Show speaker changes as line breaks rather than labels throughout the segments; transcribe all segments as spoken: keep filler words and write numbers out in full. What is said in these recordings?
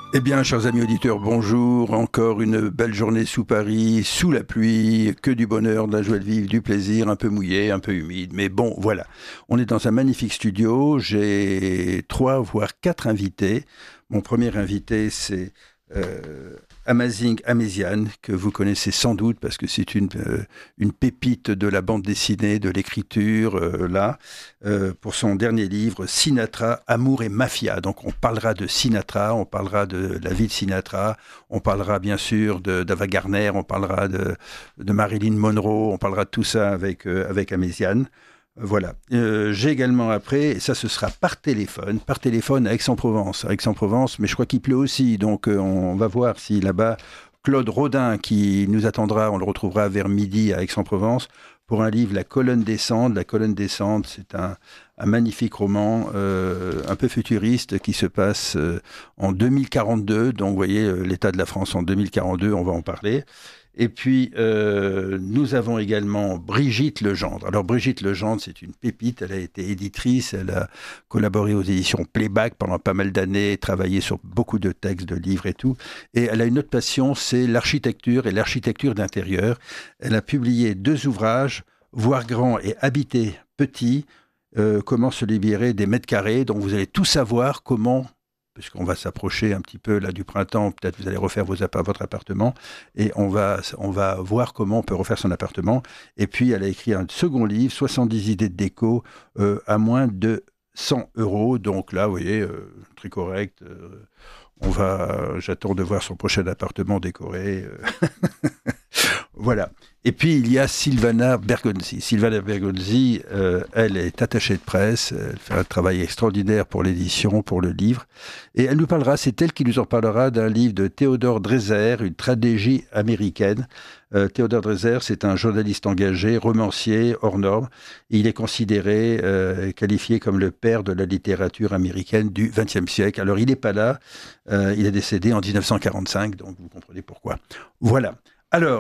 Eh bien, chers amis auditeurs, bonjour. Encore une belle journée sous Paris, sous la pluie, que du bonheur, de la joie de vivre, du plaisir, un peu mouillé, un peu humide. Mais bon, voilà. On est dans un magnifique studio. J'ai trois, voire quatre invités. Mon premier invité, c'est euh, Amazing Améziane, que vous connaissez sans doute parce que c'est une, euh, une pépite de la bande dessinée, de l'écriture, euh, là, euh, pour son dernier livre, Sinatra, Amour et Mafia. Donc on parlera de Sinatra, on parlera de la vie de Sinatra, on parlera bien sûr de, d'Ava Gardner, on parlera de, de Marilyn Monroe, on parlera de tout ça avec, euh, avec Améziane. Voilà. Euh, j'ai également après, et ça ce sera par téléphone, par téléphone à Aix-en-Provence. À Aix-en-Provence, mais je crois qu'il pleut aussi, donc euh, on va voir si là-bas, Claude Rodin qui nous attendra, on le retrouvera vers midi à Aix-en-Provence, pour un livre, La colonne descente. La colonne descente, c'est un, un magnifique roman, euh, un peu futuriste, qui se passe euh, en deux mille quarante-deux, donc vous voyez euh, l'état de la France en deux mille quarante-deux, on va en parler. Et puis, euh, nous avons également Brigitte Legendre. Alors, Brigitte Legendre, c'est une pépite. Elle a été éditrice. Elle a collaboré aux éditions Playback pendant pas mal d'années, travaillé sur beaucoup de textes, de livres et tout. Et elle a une autre passion, c'est l'architecture et l'architecture d'intérieur. Elle a publié deux ouvrages, Voir grand et habiter petit, euh, comment se libérer des mètres carrés. Donc, vous allez tout savoir comment... puisqu'on va s'approcher un petit peu là du printemps, peut-être vous allez refaire vos appa- votre appartement, et on va, on va voir comment on peut refaire son appartement. Et puis, elle a écrit un second livre, soixante-dix idées de déco, euh, à moins de cent euros. Donc là, vous voyez, euh, très correct. Euh, on va, j'attends de voir son prochain appartement décoré. euh. Voilà. Et puis, il y a Sylvana Bergonzi. Sylvana Bergonzi, euh, elle est attachée de presse. Elle fait un travail extraordinaire pour l'édition, pour le livre. Et elle nous parlera, c'est elle qui nous en parlera d'un livre de Théodore Dreiser, une tragédie américaine. Euh, Théodore Dreiser, c'est un journaliste engagé, romancier, hors norme. Et il est considéré, euh, qualifié comme le père de la littérature américaine du vingtième siècle. Alors, il n'est pas là. Euh, il est décédé en dix-neuf cent quarante-cinq, donc vous comprenez pourquoi. Voilà. Alors,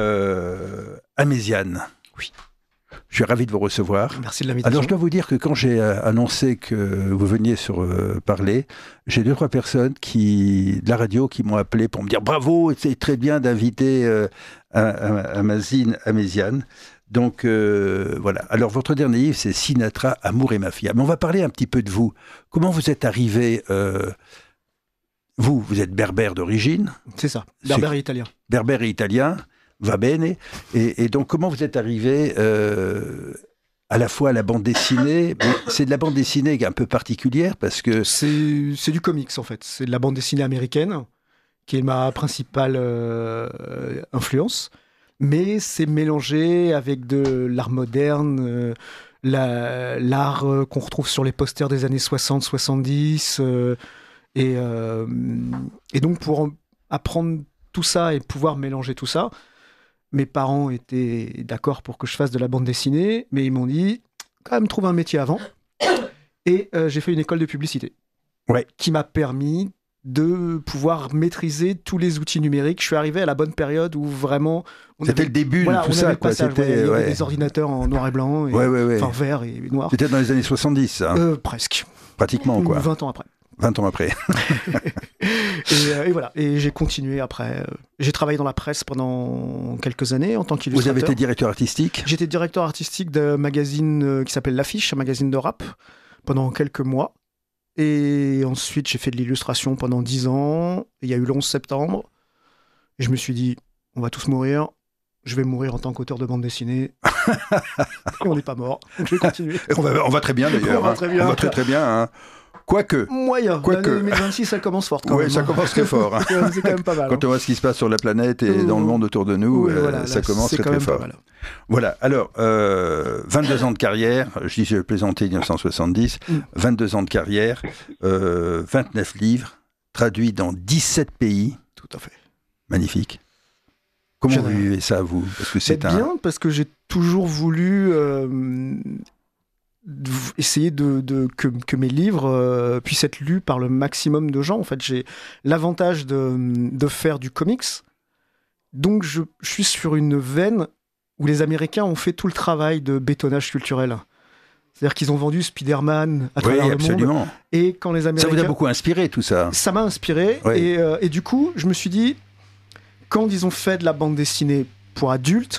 euh, Améziane,
oui.
Je suis ravi de vous recevoir.
Merci de l'invitation.
Alors, je dois vous dire que quand j'ai euh, annoncé que vous veniez sur euh, parler, j'ai deux, trois personnes qui, de la radio qui m'ont appelé pour me dire « Bravo, c'est très bien d'inviter euh, Amazing Améziane ». Donc, euh, voilà. Alors, votre dernier livre, c'est Sinatra, Amour et Mafia. Mais on va parler un petit peu de vous. Comment vous êtes arrivé... Euh, Vous, vous êtes berbère d'origine.
C'est ça, berbère et italien.
Berbère et italien, va bene. Et, et donc, comment vous êtes arrivé euh, à la fois à la bande dessinée, mais c'est de la bande dessinée un peu particulière parce que...
C'est, c'est du comics, en fait. C'est de la bande dessinée américaine, qui est ma principale euh, influence. Mais c'est mélangé avec de l'art moderne, euh, la, l'art euh, qu'on retrouve sur les posters des années soixante soixante-dix... Euh, Et, euh, et donc, pour apprendre tout ça et pouvoir mélanger tout ça, mes parents étaient d'accord pour que je fasse de la bande dessinée, mais ils m'ont dit, quand même, trouve un métier avant. Et euh, j'ai fait une école de publicité,
ouais.
qui m'a permis de pouvoir maîtriser tous les outils numériques. Je suis arrivé à la bonne période où vraiment...
On C'était avait, le début
voilà,
de tout ça. Quoi.
Passage,
C'était,
ouais, il y avait
ouais.
des ordinateurs en noir et blanc, et,
ouais, ouais, ouais.
enfin vert et noir.
C'était dans les années soixante-dix, hein.
euh, Presque.
Pratiquement, quoi.
vingt ans après.
vingt ans après.
et, euh, et voilà, et j'ai continué après. J'ai travaillé dans la presse pendant quelques années en tant qu'illustrateur.
Vous avez été directeur artistique ?
J'étais directeur artistique d'un magazine qui s'appelle L'Affiche, un magazine de rap, pendant quelques mois. Et ensuite, j'ai fait de l'illustration pendant dix ans. Il y a eu le onze septembre. Et je me suis dit, on va tous mourir. Je vais mourir en tant qu'auteur de bande dessinée. Et on n'est pas mort. Je vais continuer.
On va, on va très bien d'ailleurs.
On va très bien.
On va très très bien. Hein. Quoique.
Moyen.
Quoique.
L'année deux mille vingt-six, ça commence fort.
Oui, ça commence très fort. Hein.
C'est quand même pas mal.
Quand on voit ce qui se passe sur la planète et dans le monde autour de nous,
oui,
euh,
voilà,
ça
là,
commence très très fort. Voilà. Alors, euh, vingt-deux ans de carrière. Je dis, j'ai plaisanté dix-neuf cent soixante-dix. Mm. vingt-deux ans de carrière. Euh, vingt-neuf livres traduits dans dix-sept pays.
Tout à fait.
Magnifique. Comment vous vivez ça, vous ? Parce que c'est, c'est un...
bien, parce que j'ai toujours voulu euh, essayer de, de que, que mes livres euh, puissent être lus par le maximum de gens. En fait, j'ai l'avantage de, de faire du comics, donc je, je suis sur une veine où les Américains ont fait tout le travail de bétonnage culturel. C'est-à-dire qu'ils ont vendu Spider-Man à travers
oui,
le
absolument.
monde. Et quand les Américains...
Ça vous a beaucoup inspiré, tout ça.
Ça m'a inspiré.
Oui.
Et, euh, et du coup, je me suis dit, quand ils ont fait de la bande dessinée pour adultes,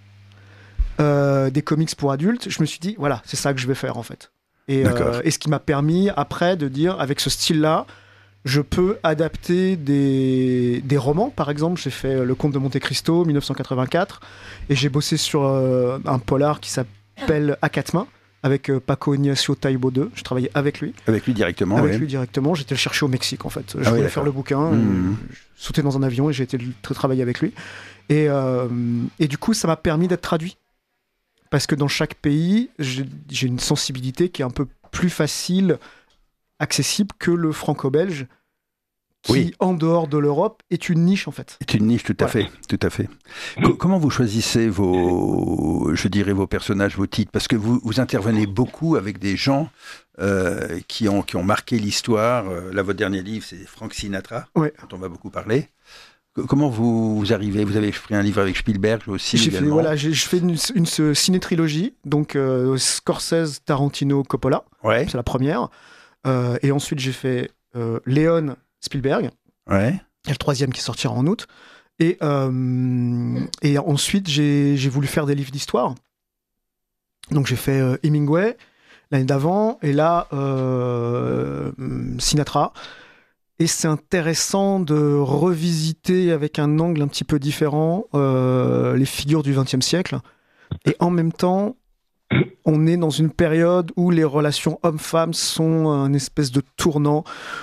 euh, des comics pour adultes, je me suis dit, voilà, c'est ça que je vais faire, en fait. Et, euh, et ce qui m'a permis, après, de dire, avec ce style-là, je peux adapter des, des romans. Par exemple, j'ai fait Le Comte de Monte Cristo, dix-neuf cent quatre-vingt-quatre, et j'ai bossé sur euh, un polar qui s'appelle À quatre mains, avec euh, Paco Ignacio Taibo deux. Je travaillais avec lui.
Avec lui directement,
Avec
oui.
lui directement. J'étais le chercher au Mexique, en fait. Je
Ah
voulais
oui,
faire le bouquin.
Mmh.
Je sautais dans un avion et j'ai été le- travailler avec lui. Et, euh, et du coup, ça m'a permis d'être traduit. Parce que dans chaque pays, j'ai j'ai une sensibilité qui est un peu plus facile, accessible que le franco-belge, qui,
Oui.
en dehors de l'Europe, est une niche, en fait.
C'est une niche, tout à
Voilà.
fait, tout à fait. Co- comment vous choisissez vos, je dirais, vos personnages, vos titres? Parce que vous, vous intervenez beaucoup avec des gens euh, qui, ont, qui ont marqué l'histoire. Euh, Là, votre dernier livre, c'est Frank Sinatra,
Ouais.
dont on va beaucoup parler. Co- Comment vous, vous arrivez? Vous avez pris un livre avec Spielberg aussi
J'ai fait,
également.
voilà, j'ai je fais une, une ciné-trilogie, donc euh, Scorsese, Tarantino, Coppola,
Ouais,
c'est la première. Euh, et ensuite, j'ai fait euh, Léon, Spielberg.
ouais.
Il y a le troisième qui sortira en août. Et, euh, et ensuite, j'ai j'ai voulu faire des livres d'histoire. Donc, j'ai fait euh, Hemingway l'année d'avant, et là, euh, Sinatra. Et c'est intéressant de revisiter avec un angle un petit peu différent euh, les figures du vingtième siècle. Et en même temps, on est dans une période où les relations hommes-femmes sont un espèce de tournant.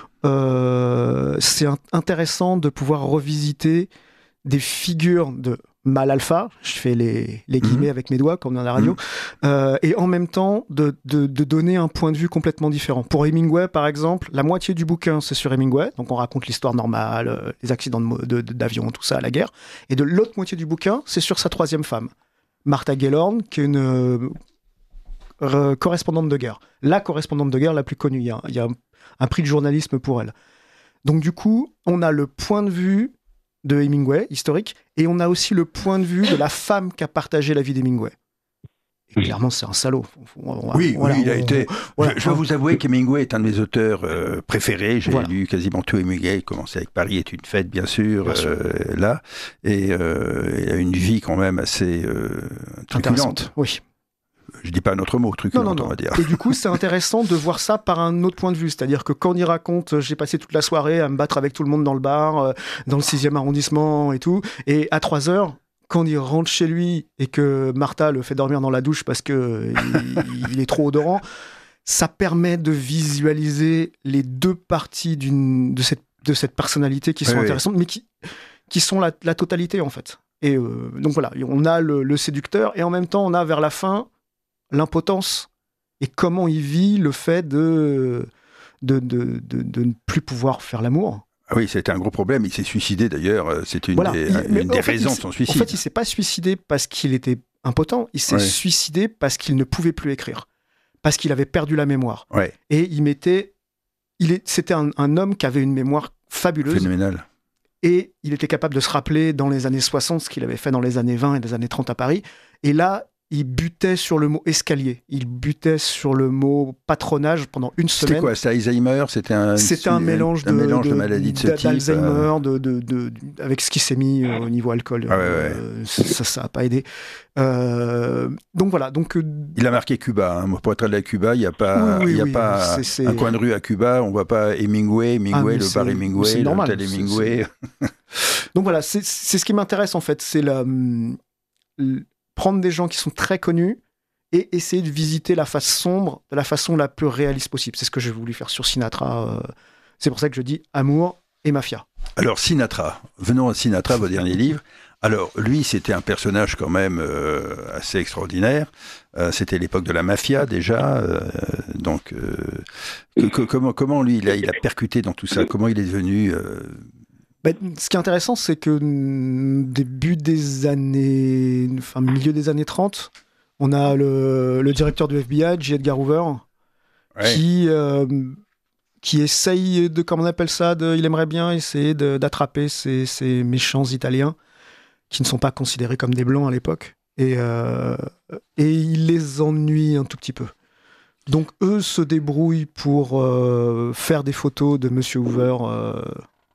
Euh, c'est un- intéressant de pouvoir revisiter des figures de mâle alpha, je fais les, les guillemets
Mhm.
avec mes doigts comme dans la radio,
Mhm.
euh, et en même temps de, de, de donner un point de vue complètement différent. Pour Hemingway, par exemple, la moitié du bouquin, c'est sur Hemingway, donc on raconte l'histoire normale, euh, les accidents de mo- de- de- d'avion, tout ça, la guerre, et de l'autre moitié du bouquin, c'est sur sa troisième femme, Martha Gellhorn, qui est une euh, euh, correspondante de guerre. La correspondante de guerre la plus connue. Il y a, il y a un, un prix de journalisme pour elle. Donc du coup, on a le point de vue de Hemingway, historique, et on a aussi le point de vue de la femme qui a partagé la vie d'Hemingway. Et clairement, c'est un salaud. On- on-
Oui,
voilà,
oui, il a
on-
été.
voilà.
je, je dois vous avouer qu'Hemingway est un de mes auteurs euh, préférés. J'ai
Voilà.
lu quasiment tout Hemingway. Commencé avec Paris est une fête, bien sûr,
Bien sûr.
euh, là, et euh, il a une vie quand même assez euh, truculente.
Intéressante. Oui.
Je dis pas un autre mot,
Non,
truculente,
non,
on
non.
va dire.
Et du coup, c'est intéressant de voir ça par un autre point de vue. C'est-à-dire que quand il raconte, euh, j'ai passé toute la soirée à me battre avec tout le monde dans le bar, euh, dans le sixième arrondissement et tout, et à trois heures, quand il rentre chez lui et que Martha le fait dormir dans la douche parce que euh, il, il est trop odorant, ça permet de visualiser les deux parties d'une, de, cette, de cette personnalité qui sont
Oui, oui.
intéressantes, mais qui, qui sont la, la totalité, en fait. Et euh, donc voilà, on a le, le séducteur, et en même temps, on a vers la fin l'impotence et comment il vit le fait de, de, de, de, de ne plus pouvoir faire l'amour.
Ah oui, c'était un gros problème. Il s'est suicidé d'ailleurs. euh, C'est une
Voilà.
des,
Il- mais
une des
en fait,
raisons
il
de
s-
son
En
suicide.
fait, il s'est pas suicidé parce qu'il était impotent, il s'est
Ouais.
suicidé parce qu'il ne pouvait plus écrire, parce qu'il avait perdu la mémoire.
Ouais,
Et il mettait, il est, c'était un, un homme qui avait une mémoire fabuleuse,
phénoménal.
et il était capable de se rappeler dans les années soixante ce qu'il avait fait dans les années vingt et les années trente à Paris. Et là, il butait sur le mot escalier, il butait sur le mot patronage pendant une
C'était
semaine.
quoi? C'était Alzheimer? C'était un,
C'était un mélange de,
un mélange de, maladies de ce
d'a-
type. euh,
d'Alzheimer, de, de, de, de- avec ce qui s'est mis euh, au niveau alcool.
Ah ouais,
euh, ça, ça a pas aidé. Euh, donc voilà. Donc euh,
Il a marqué Cuba. Hein. Pour être allé à Cuba, il n'y a pas,
Oui, oui,
il y a
oui,
pas
c'est- c'est-
un coin de rue à Cuba. On ne voit pas Hemingway, Hemingway,
mais
le
c'est-
bar Hemingway,
c'est normal,
l'hôtel
c'est-
Hemingway.
donc voilà, c'est, c'est ce qui m'intéresse en fait, c'est la, hum, l- prendre des gens qui sont très connus et essayer de visiter la face sombre de la façon la plus réaliste possible. C'est ce que j'ai voulu faire sur Sinatra. euh, C'est pour ça que je dis amour et mafia.
Alors Sinatra, venons à Sinatra, votre dernier livre. Alors lui, c'était un personnage quand même euh, assez extraordinaire. Euh, c'était l'époque de la mafia déjà. Euh, donc euh, que- que- comment, comment lui, il a, il a percuté dans tout ça? Comment il est devenu euh,
Ben, ce qui est intéressant, c'est que mm, début des années, enfin milieu des années trente, on a le, le directeur du F B I, J. Edgar Hoover,
ouais.
qui, euh, qui essaye de, comment on appelle ça, de, il aimerait bien essayer de- d'attraper ces, ces méchants Italiens qui ne sont pas considérés comme des blancs à l'époque. Et, euh, et il les ennuie un tout petit peu. Donc eux se débrouillent pour euh, faire des photos de Monsieur Hoover euh,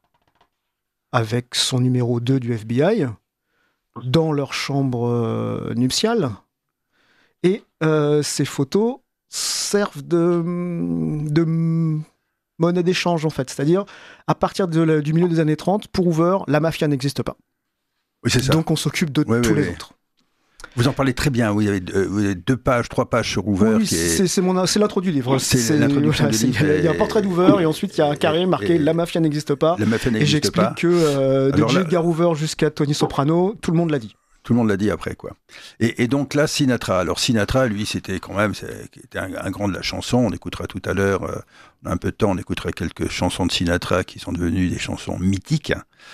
avec son numéro deux du F B I dans leur chambre euh, nuptiale. Et euh, ces photos servent de, de monnaie d'échange, en fait. C'est-à-dire, à partir de la, du milieu des années trente, pour Hoover, la mafia n'existe pas.
Oui, c'est ça.
Donc on s'occupe de
oui,
tous
oui,
les
oui.
autres.
Vous en parlez très bien. Vous avez, deux, vous avez deux pages, trois pages sur Hoover.
Oui,
qui est...
c'est, c'est, mon, c'est l'intro du livre.
C'est,
c'est
l'introduction
voilà,
du
c'est,
livre.
Il y a un portrait d'Hoover et ensuite il y a un carré marqué et, « La mafia n'existe pas ».
La mafia n'existe
et j'explique
pas.
que euh, de
Alors
J.
là-
Edgar Hoover jusqu'à Tony Soprano, tout le monde l'a dit.
Tout le monde l'a dit après, quoi. Et, et donc là, Sinatra. Alors Sinatra, lui, c'était quand même, c'était un, un grand de la chanson. On écoutera tout à l'heure, euh, on a un peu de temps, on écoutera quelques chansons de Sinatra qui sont devenues des chansons mythiques.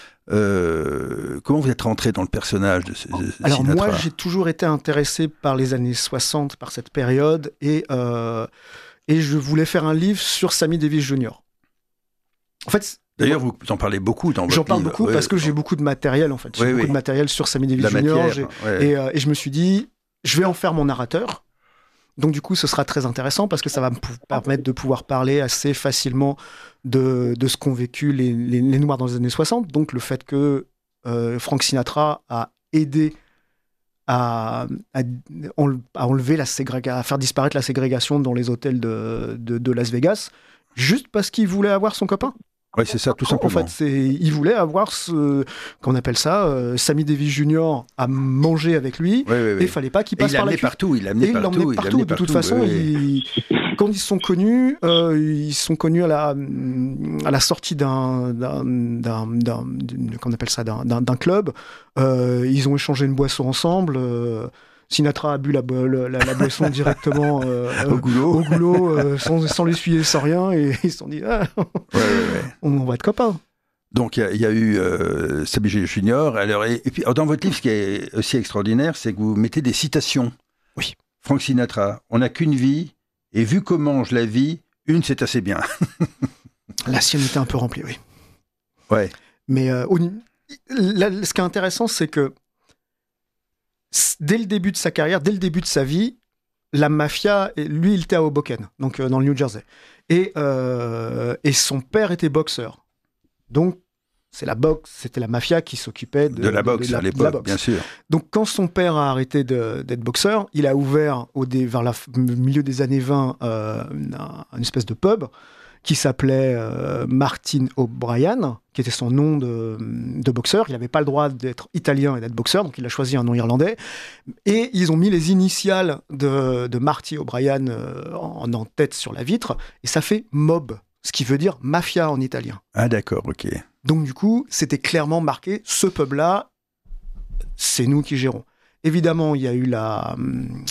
Euh, comment vous êtes rentré dans le personnage de, de, de
Alors
Sinatra?
moi, j'ai toujours été intéressé par les années soixante, par cette période, et, euh, et je voulais faire un livre sur Sammy Davis Junior En fait,
D'ailleurs, vous en parlez beaucoup dans votre
j'en parle
livre.
beaucoup
Ouais,
parce que j'ai beaucoup de matériel, en fait. J'ai
Oui,
beaucoup
oui.
de matériel sur Sammy Davis
la
Junior
matière.
j'ai-
Ouais.
Et, euh, et je me suis dit, je vais en faire mon narrateur. Donc du coup, ce sera très intéressant parce que ça va me pou- permettre de pouvoir parler assez facilement de, de ce qu'ont vécu les, les, les Noirs dans les années soixante. Donc le fait que euh, Frank Sinatra a aidé à, à, enle- à enlever la ségrégation, à faire disparaître la ségrégation dans les hôtels de, de, de Las Vegas, juste parce qu'il voulait avoir son copain.
Ouais, c'est ça, tout simplement.
En fait, c'est, il voulait avoir ce qu'on appelle ça, euh, Sammy Davis Junior à manger avec lui,
Ouais, ouais,
et
ouais.
il fallait pas qu'il
Et
passe
il l'a
par la
amené
cuve.
partout, il l'a
Et
amené
il
partout.
l'emmenait
il l'a
partout.
amené
De toute
partout,
façon,
ouais, ouais.
il- quand ils sont connus, euh, ils sont connus à la, à la sortie d'un, d'un, d'un, d'un- d'une- qu'on appelle ça, d'un, d'un, d'un club. Euh, ils ont échangé une boisson ensemble. euh, Sinatra a bu la, bo- la, la boisson directement euh,
Au goulot.
au goulot, euh, sans, sans l'essuyer, sans rien, et ils se sont dit, ah,
Ouais, ouais, ouais.
on, on va être copains.
Donc, il y a- il y, a eu euh, Sammy Junior. Alors, et, et puis, alors, dans votre livre, ce qui est aussi extraordinaire, c'est que vous mettez des citations.
Oui.
Frank Sinatra, on n'a qu'une vie, et vu comment je la vis, une, c'est assez bien.
La sienne était un peu remplie, oui.
Ouais.
Mais euh, au- là, ce qui est intéressant, c'est que s- dès le début de sa carrière, dès le début de sa vie, la mafia, et lui, il était à Hoboken, donc euh, dans le New Jersey. Et, euh, et son père était boxeur. Donc, c'est la boxe, c'était la mafia qui s'occupait de,
De la boxe,
de
à
de la
l'époque,
boxe.
bien sûr.
Donc, quand son père a arrêté de- d'être boxeur, il a ouvert au dé- vers le milieu des années vingt euh, une, une espèce de pub qui s'appelait euh, Martin O'Brien, qui était son nom de, de boxeur. Il n'avait pas le droit d'être italien et d'être boxeur, donc il a choisi un nom irlandais. Et ils ont mis les initiales de, de Marty O'Brien euh, en, en tête sur la vitre, et ça fait Mob, ce qui veut dire mafia en italien.
Ah, d'accord, ok.
Donc du coup, c'était clairement marqué, ce pub-là, c'est nous qui gérons. Évidemment, il y a eu la... hum,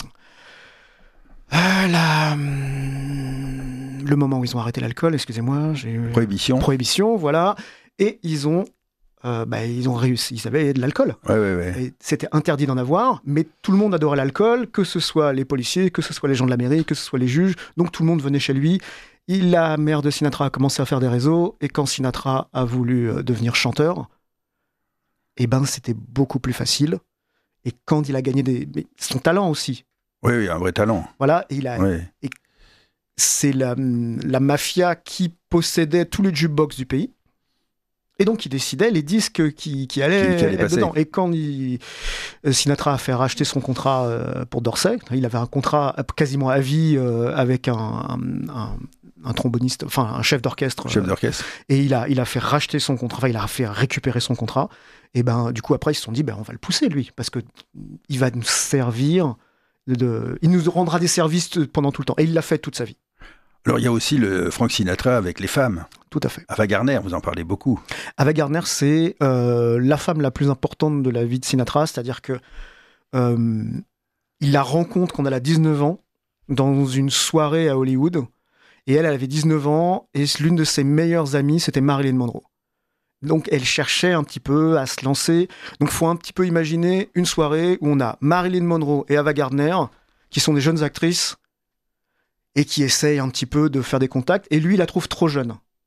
euh, la hum, le moment où ils ont arrêté l'alcool, excusez-moi, j'ai eu...
Prohibition.
Prohibition, voilà. Et ils ont, euh, bah, ils ont réussi, ils avaient de l'alcool.
Ouais, ouais, ouais.
Et c'était interdit d'en avoir, mais tout le monde adorait l'alcool, que ce soit les policiers, que ce soit les gens de la mairie, que ce soit les juges. Donc tout le monde venait chez lui. Il, la mère de Sinatra a commencé à faire des réseaux, et quand Sinatra a voulu euh, devenir chanteur, eh ben c'était beaucoup plus facile. Et quand il a gagné des, mais son talent aussi,
Oui, oui, un vrai talent.
voilà, et il a,
Ouais.
c'est la, la mafia qui possédait tous les jukebox du pays. Et donc, il décidait les disques qui, qui allaient,
Qui- qui allaient
être
passer.
dedans. Et quand il, euh, Sinatra a fait racheter son contrat euh, pour Dorsey, il avait un contrat quasiment à vie euh, avec un, un, un- un tromboniste, enfin un chef d'orchestre.
Chef
euh,
d'orchestre.
et il a, il a fait racheter son contrat, enfin, il a fait récupérer son contrat. Et ben, du coup, après, ils se sont dit, ben, on va le pousser, lui, parce que il va nous servir, de, de- il nous rendra des services pendant tout le temps. Et il l'a fait toute sa vie.
Alors, il y a aussi le Frank Sinatra avec les femmes.
Tout à fait.
Ava Gardner, vous en parlez beaucoup.
Ava Gardner, c'est euh, la femme la plus importante de la vie de Sinatra, c'est-à-dire que euh, il la rencontre quand elle a dix-neuf ans dans une soirée à Hollywood, et elle, elle avait dix-neuf ans, et l'une de ses meilleures amies, c'était Marilyn Monroe. Donc elle cherchait un petit peu à se lancer. Donc il faut un petit peu imaginer une soirée où on a Marilyn Monroe et Ava Gardner, qui sont des jeunes actrices, et qui essayent un petit peu de faire des contacts, et lui, il la trouve trop jeune.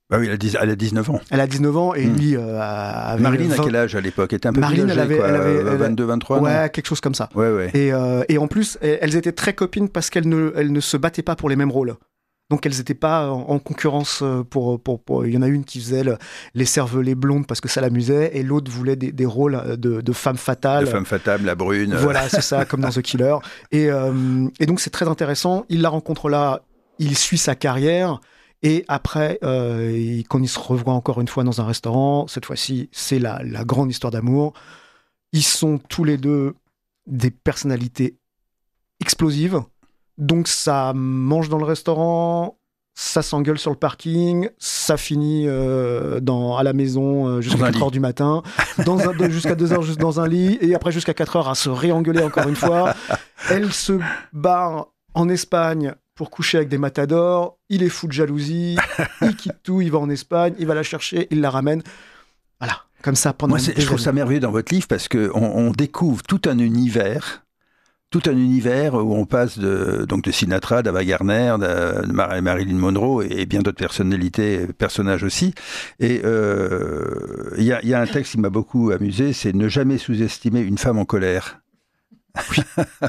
Bah oui, elle a, dix, elle a dix-neuf ans.
Elle a dix-neuf ans et
mmh.
lui euh, avait
Marilyn
vingt...
à quel âge à l'époque? Elle était un peu
Marilyn,
plus âgée,
elle avait,
quoi,
elle avait
vingt-deux, vingt-trois,
ouais,
non
quelque chose comme ça.
Ouais, ouais.
Et, euh, et en plus, elles étaient très copines parce qu'elles ne, elles ne se battaient pas pour les mêmes rôles. Donc elles n'étaient pas en, en concurrence pour, pour, pour... Il y en a une qui faisait le, les cervelets blondes parce que ça l'amusait, et l'autre voulait des, des rôles de, de femme fatale.
De femme fatale, la brune.
Voilà, c'est ça, comme dans The Killer. Et, euh, et donc c'est très intéressant. Il la rencontre là, il suit sa carrière. Et après, euh, il, quand il se revoit encore une fois dans un restaurant, cette fois-ci, c'est la, la grande histoire d'amour. Ils sont tous les deux des personnalités explosives. Donc ça mange dans le restaurant, ça s'engueule sur le parking, ça finit euh, dans, à la maison euh, jusqu'à quatre heures du matin, dans un, jusqu'à deux heures juste dans un lit, et après jusqu'à quatre heures à se réengueuler encore une fois. Elle se barre en Espagne pour coucher avec des matadors, il est fou de jalousie, il quitte tout, il va en Espagne, il va la chercher, il la ramène. Voilà, comme ça pendant
Moi, je trouve ça merveilleux dans votre livre parce qu'on on découvre tout un univers, tout un univers où on passe de, donc de Sinatra, d'Ava Gardner, de, de Marilyn Monroe et bien d'autres personnalités, personnages aussi. Et il euh, y, a, y a un texte qui m'a beaucoup amusé, c'est « Ne jamais sous-estimer une femme en colère ».
Oui.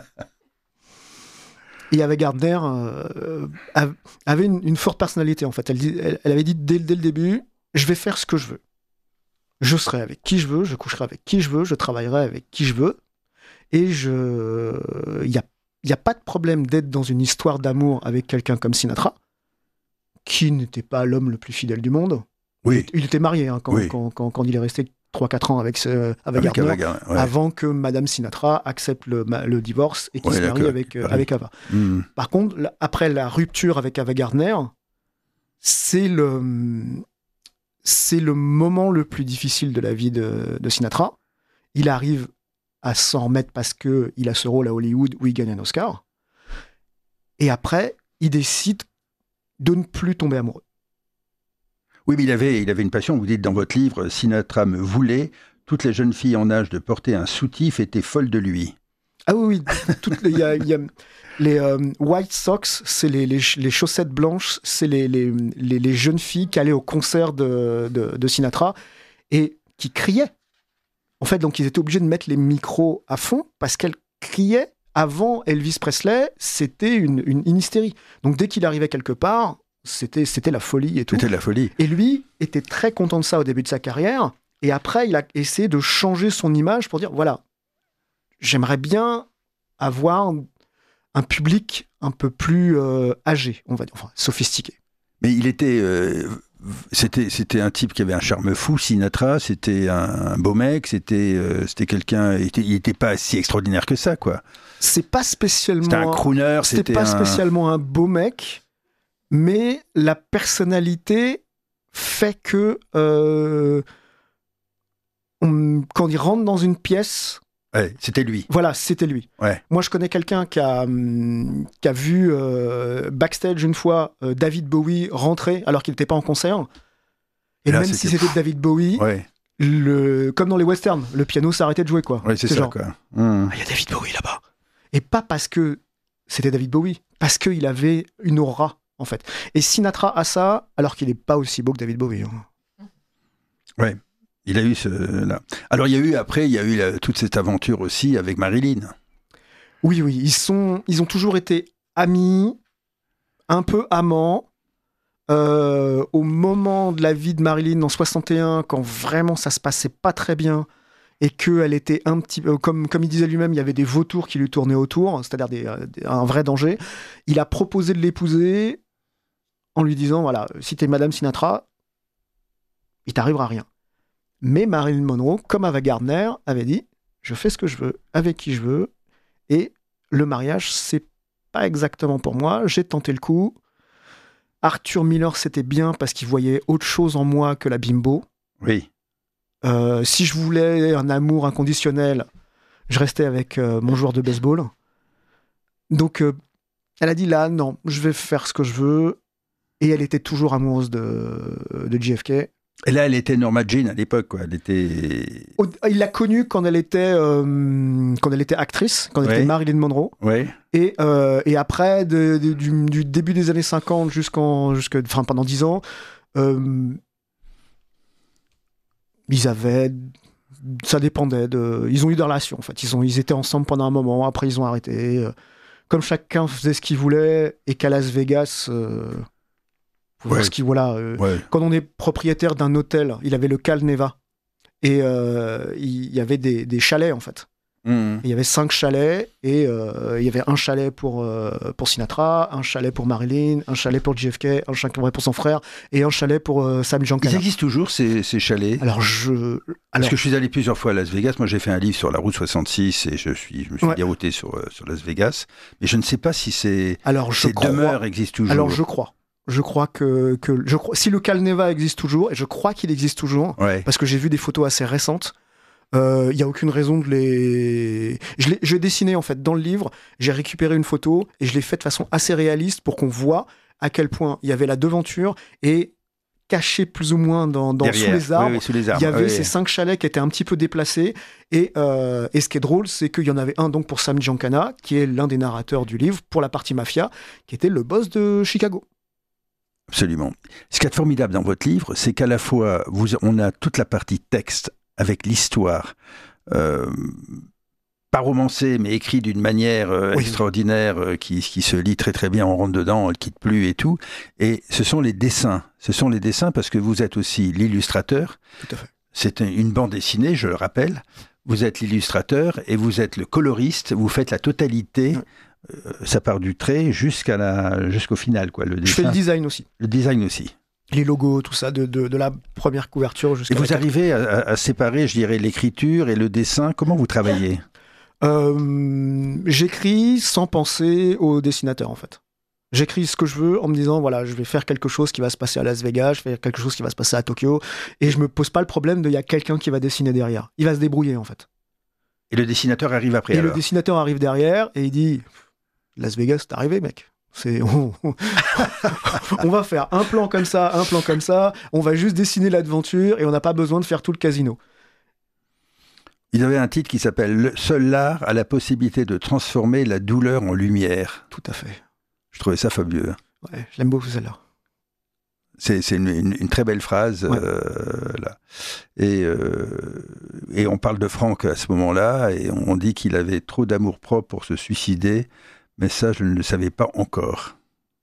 Et Ava Gardner euh, avait une, une forte personnalité, en fait. Elle, dit, elle, elle avait dit dès, dès le début, je vais faire ce que je veux. Je serai avec qui je veux, je coucherai avec qui je veux, je travaillerai avec qui je veux. Et je... il n'y a, y a pas de problème d'être dans une histoire d'amour avec quelqu'un comme Sinatra, qui n'était pas l'homme le plus fidèle du monde.
Oui.
Il, il était marié hein, quand,
oui.
quand, quand, quand il est resté trois quatre ans avec, ce, avec, avec Gardner, Ava, ouais. avant que Madame Sinatra accepte le, le divorce et qu'il ouais, se marie avec, euh, avec Ava. Mm. Par contre, là, après la rupture avec Ava Gardner, c'est le, c'est le moment le plus difficile de la vie de, de Sinatra. Il arrive à s'en remettre parce qu'il a ce rôle à Hollywood où il gagne un Oscar. Et après, il décide de ne plus tomber amoureux.
Oui, mais il avait, il avait une passion. Vous dites dans votre livre, Sinatra me voulait. Toutes les jeunes filles en âge de porter un soutif étaient folles de lui.
Ah oui, oui. Toutes les, y a, y a, les euh, White Sox, c'est les, les, les chaussettes blanches, c'est les, les, les, les jeunes filles qui allaient au concert de, de, de Sinatra et qui criaient. En fait, donc ils étaient obligés de mettre les micros à fond parce qu'elles criaient. Avant Elvis Presley, c'était une, une, une hystérie. Donc dès qu'il arrivait quelque part, C'était, c'était la folie et tout.
C'était la folie.
Et lui était très content de ça au début de sa carrière. Et après, il a essayé de changer son image pour dire, voilà, j'aimerais bien avoir un public un peu plus euh, âgé, on va dire, enfin, sophistiqué.
Mais il était... Euh, c'était, c'était un type qui avait un charme fou, Sinatra. C'était un, un beau mec. C'était, euh, c'était quelqu'un... Il était, il était pas si extraordinaire que ça, quoi.
C'est pas spécialement...
C'était un crooner.
C'était,
c'était
pas
un...
spécialement un beau mec. Mais la personnalité fait que euh, on, quand il rentre dans une pièce...
Ouais, c'était lui.
Voilà, c'était lui.
Ouais.
Moi, je connais quelqu'un qui a, hum, qui a vu euh, backstage une fois euh, David Bowie rentrer alors qu'il n'était pas en concert. Et, Et là, même c'était... si c'était David Bowie, ouais. le, comme dans les westerns, le piano s'arrêtait de jouer. Quoi.
Ouais, c'est, c'est ça.
Genre,
quoi. Mmh.
Ah, y a David Bowie là-bas. Et pas parce que c'était David Bowie, parce qu'il avait une aura. En fait. Et Sinatra a ça, alors qu'il n'est pas aussi beau que David Bowie. Hein.
Ouais, il a eu ce là. Alors il y a eu après, il y a eu la, toute cette aventure aussi avec Marilyn.
Oui, oui, ils sont, ils ont toujours été amis, un peu amants. Euh, au moment de la vie de Marilyn en soixante et un, quand vraiment ça se passait pas très bien et qu'elle était un petit peu, comme, comme il disait lui-même, il y avait des vautours qui lui tournaient autour, c'est-à-dire des, des, un vrai danger. Il a proposé de l'épouser. En lui disant, voilà, si t'es Madame Sinatra, il t'arrivera rien. Mais Marilyn Monroe, comme Ava Gardner, avait dit, je fais ce que je veux, avec qui je veux, et le mariage, c'est pas exactement pour moi, j'ai tenté le coup. Arthur Miller, c'était bien parce qu'il voyait autre chose en moi que la bimbo.
Oui.
Euh, si je voulais un amour inconditionnel, je restais avec euh, mon joueur de baseball. Donc, euh, elle a dit, là, non, je vais faire ce que je veux. Et elle était toujours amoureuse de, de J F K.
Et là, elle était Norma Jean à l'époque, quoi. Elle était...
Il l'a connue quand elle était, euh, quand elle était actrice, quand elle ouais. était Marilyn Monroe.
Ouais.
Et, euh, et après, de, de, du, du début des années cinquante jusqu'en, jusqu'à, enfin, pendant dix ans, Euh, ils avaient... Ça dépendait de... Ils ont eu des relations, en fait. Ils, ont... ils étaient ensemble pendant un moment, après ils ont arrêté. Euh, Comme chacun faisait ce qu'il voulait, et qu'à Las Vegas... Euh...
Ouais.
Ce qui, voilà, euh,
Ouais.
Quand on est propriétaire d'un hôtel, il avait le Cal Neva, et euh, il y avait des, des chalets, en fait.
Mmh.
Il y avait cinq chalets, et euh, il y avait un chalet pour, euh, pour Sinatra, un chalet pour Marilyn, un chalet pour J F K, un chalet pour son frère, et un chalet pour euh, Sam Giancana.
Ils existent toujours, ces, ces chalets?
Alors, je... Alors...
Parce que je suis allé plusieurs fois à Las Vegas. Moi, j'ai fait un livre sur la route soixante-six et je, suis, je me suis
Ouais.
dérouté sur, euh, sur Las Vegas. Mais je ne sais pas si ces,
Alors, je
ces
crois...
demeures existent toujours.
Alors, je crois. Je crois que, que je crois, si le Cal Neva existe toujours, et je crois qu'il existe toujours,
Ouais.
parce que j'ai vu des photos assez récentes, il euh, n'y a aucune raison de les... Je l'ai, je l'ai dessiné en fait dans le livre, j'ai récupéré une photo et je l'ai fait de façon assez réaliste pour qu'on voit à quel point il y avait la devanture et caché plus ou moins dans, dans, sous, les arbres,
oui, oui, sous les arbres,
il y avait
oui.
ces cinq chalets qui étaient un petit peu déplacés et, euh, et ce qui est drôle, c'est qu'il y en avait un donc pour Sam Giancana, qui est l'un des narrateurs du livre, pour la partie mafia, qui était le boss de Chicago.
Absolument. Ce qui est formidable dans votre livre, c'est qu'à la fois, vous, on a toute la partie texte avec l'histoire, euh, pas romancée, mais écrite d'une manière euh,
Oui.
extraordinaire, euh, qui, qui se lit très très bien, on rentre dedans, on ne quitte plus et tout. Et ce sont les dessins. Ce sont les dessins parce que vous êtes aussi l'illustrateur.
Tout à fait.
C'est une bande dessinée, je le rappelle. Vous êtes l'illustrateur et vous êtes le coloriste. Vous faites la totalité.
Ouais.
Euh, ça part du trait jusqu'à la, jusqu'au final, quoi. Le dessin.
Je fais le design aussi.
Le design aussi.
Les logos, tout ça, de, de, de la première couverture jusqu'à
Et vous
la
arrivez à, à séparer, je dirais, l'écriture et le dessin. Comment vous travaillez ?
euh, J'écris sans penser au dessinateur, en fait. J'écris ce que je veux en me disant, voilà, je vais faire quelque chose qui va se passer à Las Vegas, je vais faire quelque chose qui va se passer à Tokyo, et je me pose pas le problème de, il y a quelqu'un qui va dessiner derrière. Il va se débrouiller, en fait.
Et le dessinateur arrive après,
Et
alors.
le dessinateur arrive derrière, et il dit, Las Vegas, c'est arrivé, mec. C'est, on, on va faire un plan comme ça, un plan comme ça, on va juste dessiner l'aventure, et on n'a pas besoin de faire tout le casino.
Il avait un titre qui s'appelle « Seul l'art a la possibilité de transformer la douleur en lumière ».
Tout à fait.
Je trouvais ça fabuleux.
Ouais, je l'aime beaucoup celle-là.
C'est, c'est une, une, une très belle phrase.
Ouais.
Euh, là. Et, euh, et on parle de Franck à ce moment-là, et on dit qu'il avait trop d'amour-propre pour se suicider, mais ça, je ne le savais pas encore.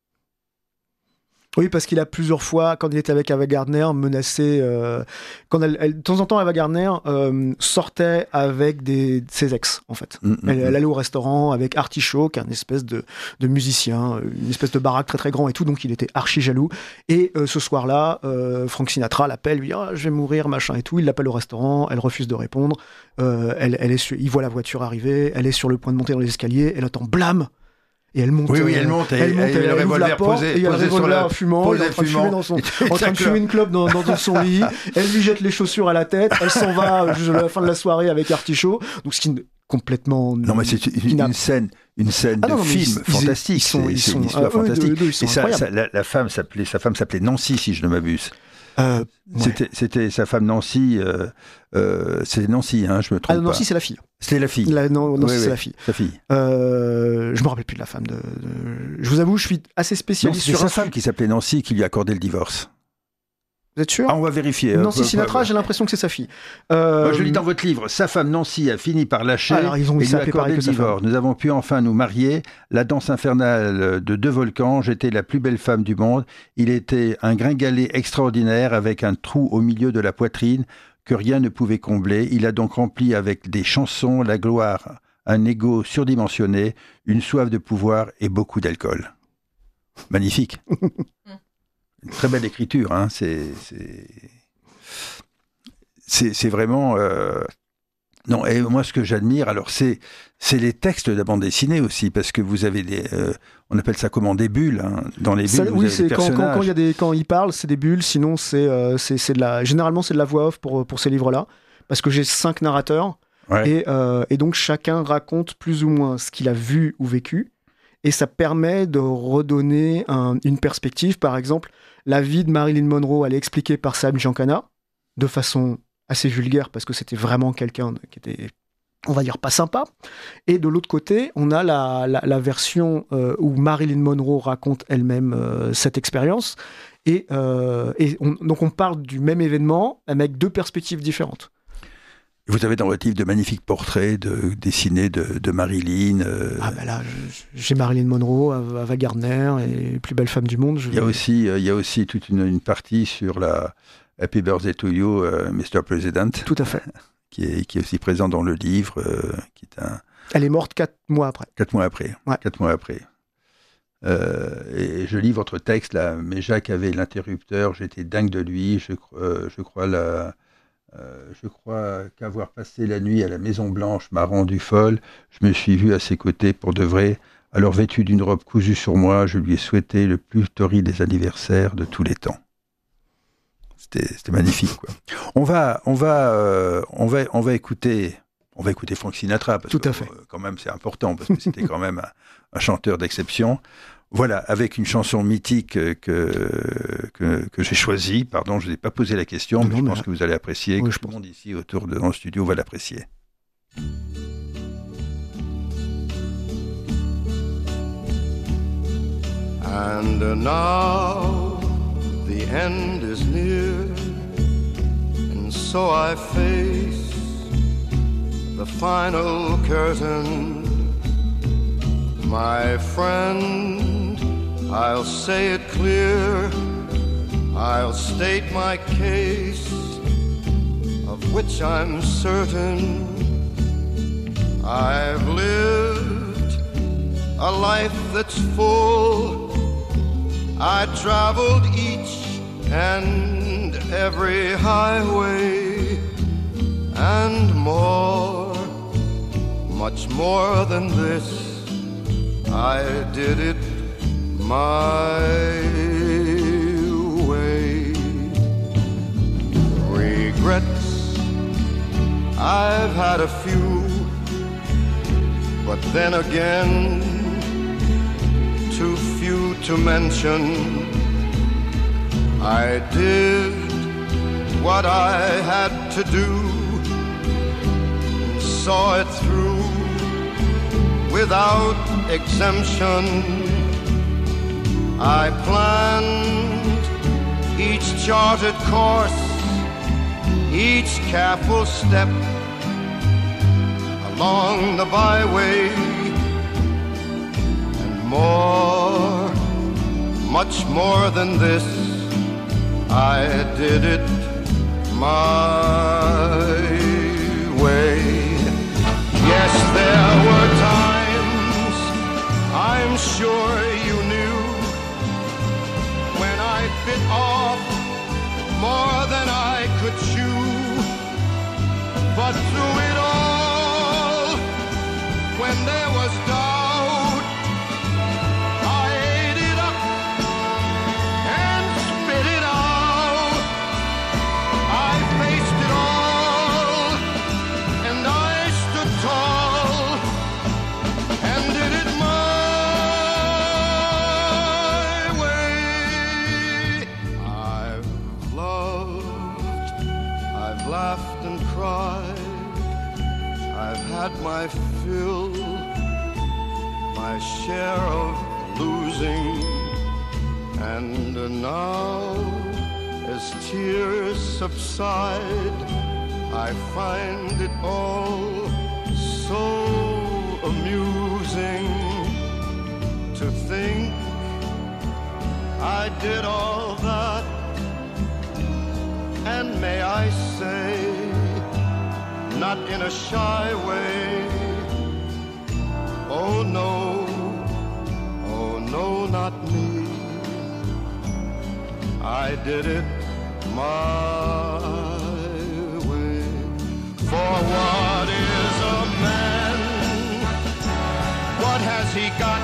Oui, parce qu'il a plusieurs fois, quand il était avec Ava Gardner, menacé... Euh, quand elle, elle, de temps en temps, Ava Gardner euh, sortait avec des, ses ex, en fait.
Mm, mm,
elle, elle allait au restaurant avec Artichaut, qui est un espèce de, de musicien, une espèce de baraque très très grand et tout, donc il était archi jaloux. Et euh, ce soir-là, euh, Frank Sinatra l'appelle, lui dit ah, « je vais mourir, machin et tout ». Il l'appelle au restaurant, elle refuse de répondre. Euh, elle, elle est sur, il voit la voiture arriver, elle est sur le point de monter dans les escaliers, elle entend « blam !» Et elle monte,
oui, oui, elle monte, et,
elle, monte,
et, et
elle,
le
elle ouvre
revolver
la porte,
posé,
et il y a le
posé sur
revolver
la,
fumant, il est en train de fumer dans son, en train de fumer une clope dans, dans, dans son lit, elle lui jette les chaussures à la tête, elle s'en va jusqu'à la fin de la soirée avec Artichaut, donc ce qui est complètement...
Non, mais c'est une, une scène, une scène
ah non,
de
non,
film
ils,
fantastique,
ils sont,
c'est,
ils
c'est
sont,
une histoire
euh,
fantastique.
Eux, eux, ils sont
et ça,
incroyables.
ça, la, la femme s'appelait, sa femme s'appelait Nancy, si je ne m'abuse.
Euh, ouais.
C'était, c'était sa femme Nancy, euh, euh, c'était Nancy, hein, je me trompe
ah,
pas.
Nancy, c'est la fille.
C'était la fille.
La, non, Nancy,
oui,
c'est
oui,
la fille.
Sa fille.
Euh, je me rappelle plus de la femme. De, de... Je vous avoue, je suis assez spécialiste
sur
sur
sa
un...
femme qui s'appelait Nancy qui lui a accordé le divorce.
Vous êtes sûr?
Ah, on va vérifier.
Nancy
euh,
Sinatra,
euh,
j'ai l'impression que c'est sa fille. Euh...
Moi, je lis dans votre livre, sa femme Nancy a fini par lâcher
Alors, ils ont
et lui a
appelé pareil
accordé
que
le
sa
divorce.
femme.
Nous avons pu enfin nous marier. La danse infernale de deux volcans. J'étais la plus belle femme du monde. Il était un gringalet extraordinaire avec un trou au milieu de la poitrine que rien ne pouvait combler. Il a donc rempli avec des chansons la gloire, un ego surdimensionné, une soif de pouvoir et beaucoup d'alcool. Magnifique. Une très belle écriture, hein. C'est, c'est... C'est, c'est vraiment... Euh... Non, et moi, ce que j'admire, alors, c'est, c'est les textes de la bande dessinée aussi, parce que vous avez des... Euh, on appelle ça comment? Des bulles, hein. Dans les bulles,
ça,
vous
oui,
avez
c'est
des
quand,
personnages.
quand, quand, il y a des, quand il parle, c'est des bulles, sinon, c'est, euh, c'est, c'est de la... Généralement, c'est de la voix off pour, pour ces livres-là, parce que j'ai cinq narrateurs,
Ouais.
et, euh, et donc chacun raconte plus ou moins ce qu'il a vu ou vécu, et ça permet de redonner un, une perspective. Par exemple, la vie de Marilyn Monroe, elle est expliquée par Sam Giancana, de façon assez vulgaire, parce que c'était vraiment quelqu'un de, qui était, on va dire, pas sympa. Et de l'autre côté, on a la, la, la version euh, où Marilyn Monroe raconte elle-même euh, cette expérience. Et, euh, et on, donc on parle du même événement avec deux perspectives différentes.
Vous avez dans votre livre de magnifiques portraits de, dessinés de, de Marilyn. Euh...
Ah ben là, je, j'ai Marilyn Monroe, Ava Gardner et plus belle femme du monde. Je...
Il y a aussi, il y a aussi toute une, une partie sur la Happy Birthday to You, euh, mister President.
Tout à fait.
Qui est, qui est aussi présent dans le livre, euh, qui est un...
Elle est morte quatre mois après.
Quatre mois après.
Ouais.
Quatre mois après. Euh, et je lis votre texte là. Mais Jacques avait l'interrupteur. J'étais dingue de lui. Je, euh, je crois la. Euh, je crois qu'avoir passé la nuit à la Maison Blanche m'a rendu folle. Je me suis vu à ses côtés pour de vrai. Alors vêtu d'une robe cousue sur moi, je lui ai souhaité le plus torride des anniversaires de tous les temps. C'était, c'était magnifique, quoi. On va, on va, euh, on va, on va écouter, on va écouter Frank Sinatra parce
Tout
que
à fait.
euh, quand même c'est important parce que c'était quand même un, un chanteur d'exception. Voilà, avec une chanson mythique que, que, que j'ai choisie. Pardon, je ne vous ai pas posé la question, mais non, je mais pense là... que vous allez apprécier, oui, que tout le monde ici autour de dans le studio va l'apprécier.
And now the end is near, and so I face the final curtain. My friend, I'll say it clear, I'll state my case, of which I'm certain. I've lived a life that's full, I traveled each and every highway, and more, much more than this, I did it my way. Regrets, I've had a few, but then again, too few to mention. I did what I had to do, and saw it through without exemption. I planned each charted course, each careful step along the byway, and more, much more than this, I did it my way. Yes, there were times, I'm sure you knew, when I bit off more than I could chew. But through it all, when there was doubt, I ate it up and spit it out. I faced it all, and I stood tall, and did it my way. I've loved, I've laughed and cried, I've had my fill, my share of losing, and now, as tears subside, I find it all so amusing to think I did all that, and may I say, not in a shy way, oh no, oh no, not me, I did it my way. For what is a man? What has he got,